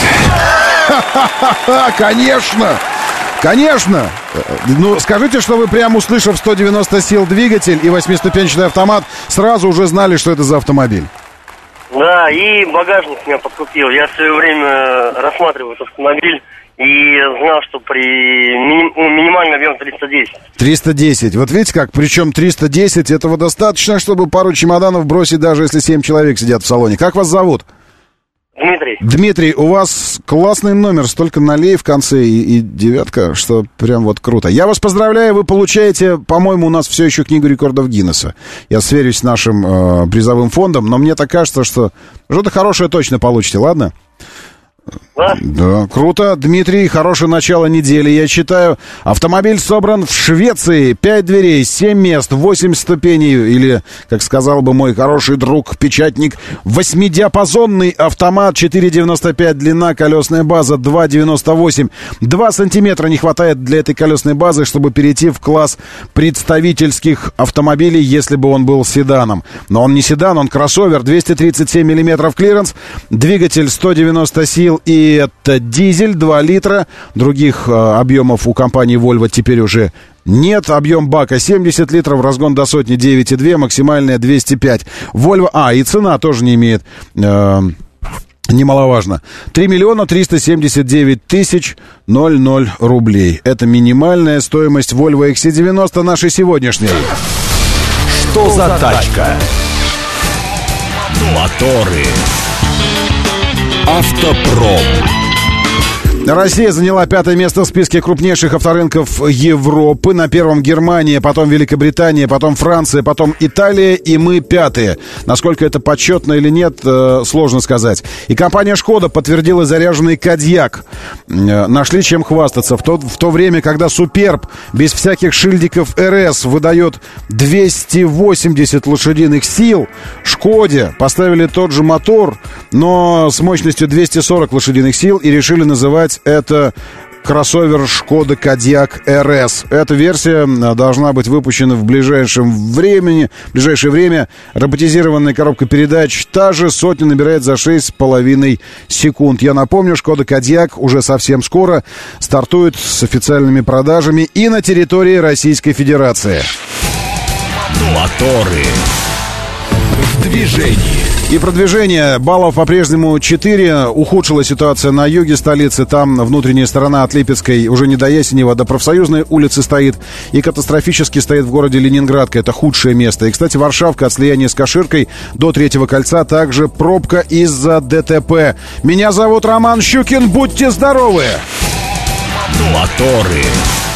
Конечно! Конечно! Ну, скажите, что вы прямо услышав 190 сил двигатель и 8-ступенчатый автомат, сразу уже знали, что это за автомобиль. Да, и багажник меня подкупил. Я в свое время рассматривал этот автомобиль и знал, что при минимальный объем 310. 310. Вот видите как, причем 310 этого достаточно, чтобы пару чемоданов бросить, даже если 7 человек сидят в салоне. Как вас зовут? Дмитрий. Дмитрий, у вас классный номер, столько нулей в конце и девятка, что прям вот круто. Я вас поздравляю, вы получаете, по-моему, у нас все еще книгу рекордов Гиннесса. Я сверюсь с нашим призовым фондом, но мне так кажется, что что-то хорошее точно получите, ладно? Да, круто. Дмитрий, хорошее начало недели, я считаю. Автомобиль собран в Швеции. 5 дверей, 7 мест, 8 ступеней. Или, как сказал бы мой хороший друг, печатник, 8-диапазонный автомат. 4,95 длина, колесная база 2,98. 2 сантиметра не хватает для этой колесной базы, чтобы перейти в класс представительских автомобилей, если бы он был седаном. Но он не седан, он кроссовер. 237 миллиметров клиренс. Двигатель 190 сил. И это дизель 2 литра. Других объемов у компании Volvo теперь уже нет. Объем бака 70 литров, разгон до сотни 9,2, максимальная 205. Volvo, и цена тоже не имеет, немаловажно. 3 миллиона 379 тысяч 00 рублей. Это минимальная стоимость Volvo XC90 нашей сегодняшней. Что за тачка? Моторы. Автопром. Россия заняла 5-е место в списке крупнейших авторынков Европы. На первом Германия, потом Великобритания, потом Франция, потом Италия, и мы 5-е. Насколько это почетно или нет, сложно сказать. И компания «Шкода» подтвердила заряженный Кодиак. Нашли чем хвастаться. В то время, когда «Суперб» без всяких шильдиков РС выдает 280 лошадиных сил, «Шкоде» поставили тот же мотор, но с мощностью 240 лошадиных сил, и решили называть это кроссовер «Шкода Кодиак РС». Эта версия должна быть выпущена в ближайшее время. Роботизированная коробка передач та же, сотню набирает за 6,5 секунд. Я напомню, «Шкода Кодиак» уже совсем скоро стартует с официальными продажами и на территории Российской Федерации. Моторы в движении. И продвижение. Баллов по-прежнему 4. Ухудшила ситуация на юге столицы. Там внутренняя сторона от Липецкой уже не до Ясенева, до Профсоюзной улицы стоит. И катастрофически стоит в городе Ленинградка. Это худшее место. И, кстати, Варшавка от слияния с Каширкой до Третьего кольца также пробка из-за ДТП. Меня зовут Роман Щукин. Будьте здоровы! Моторы.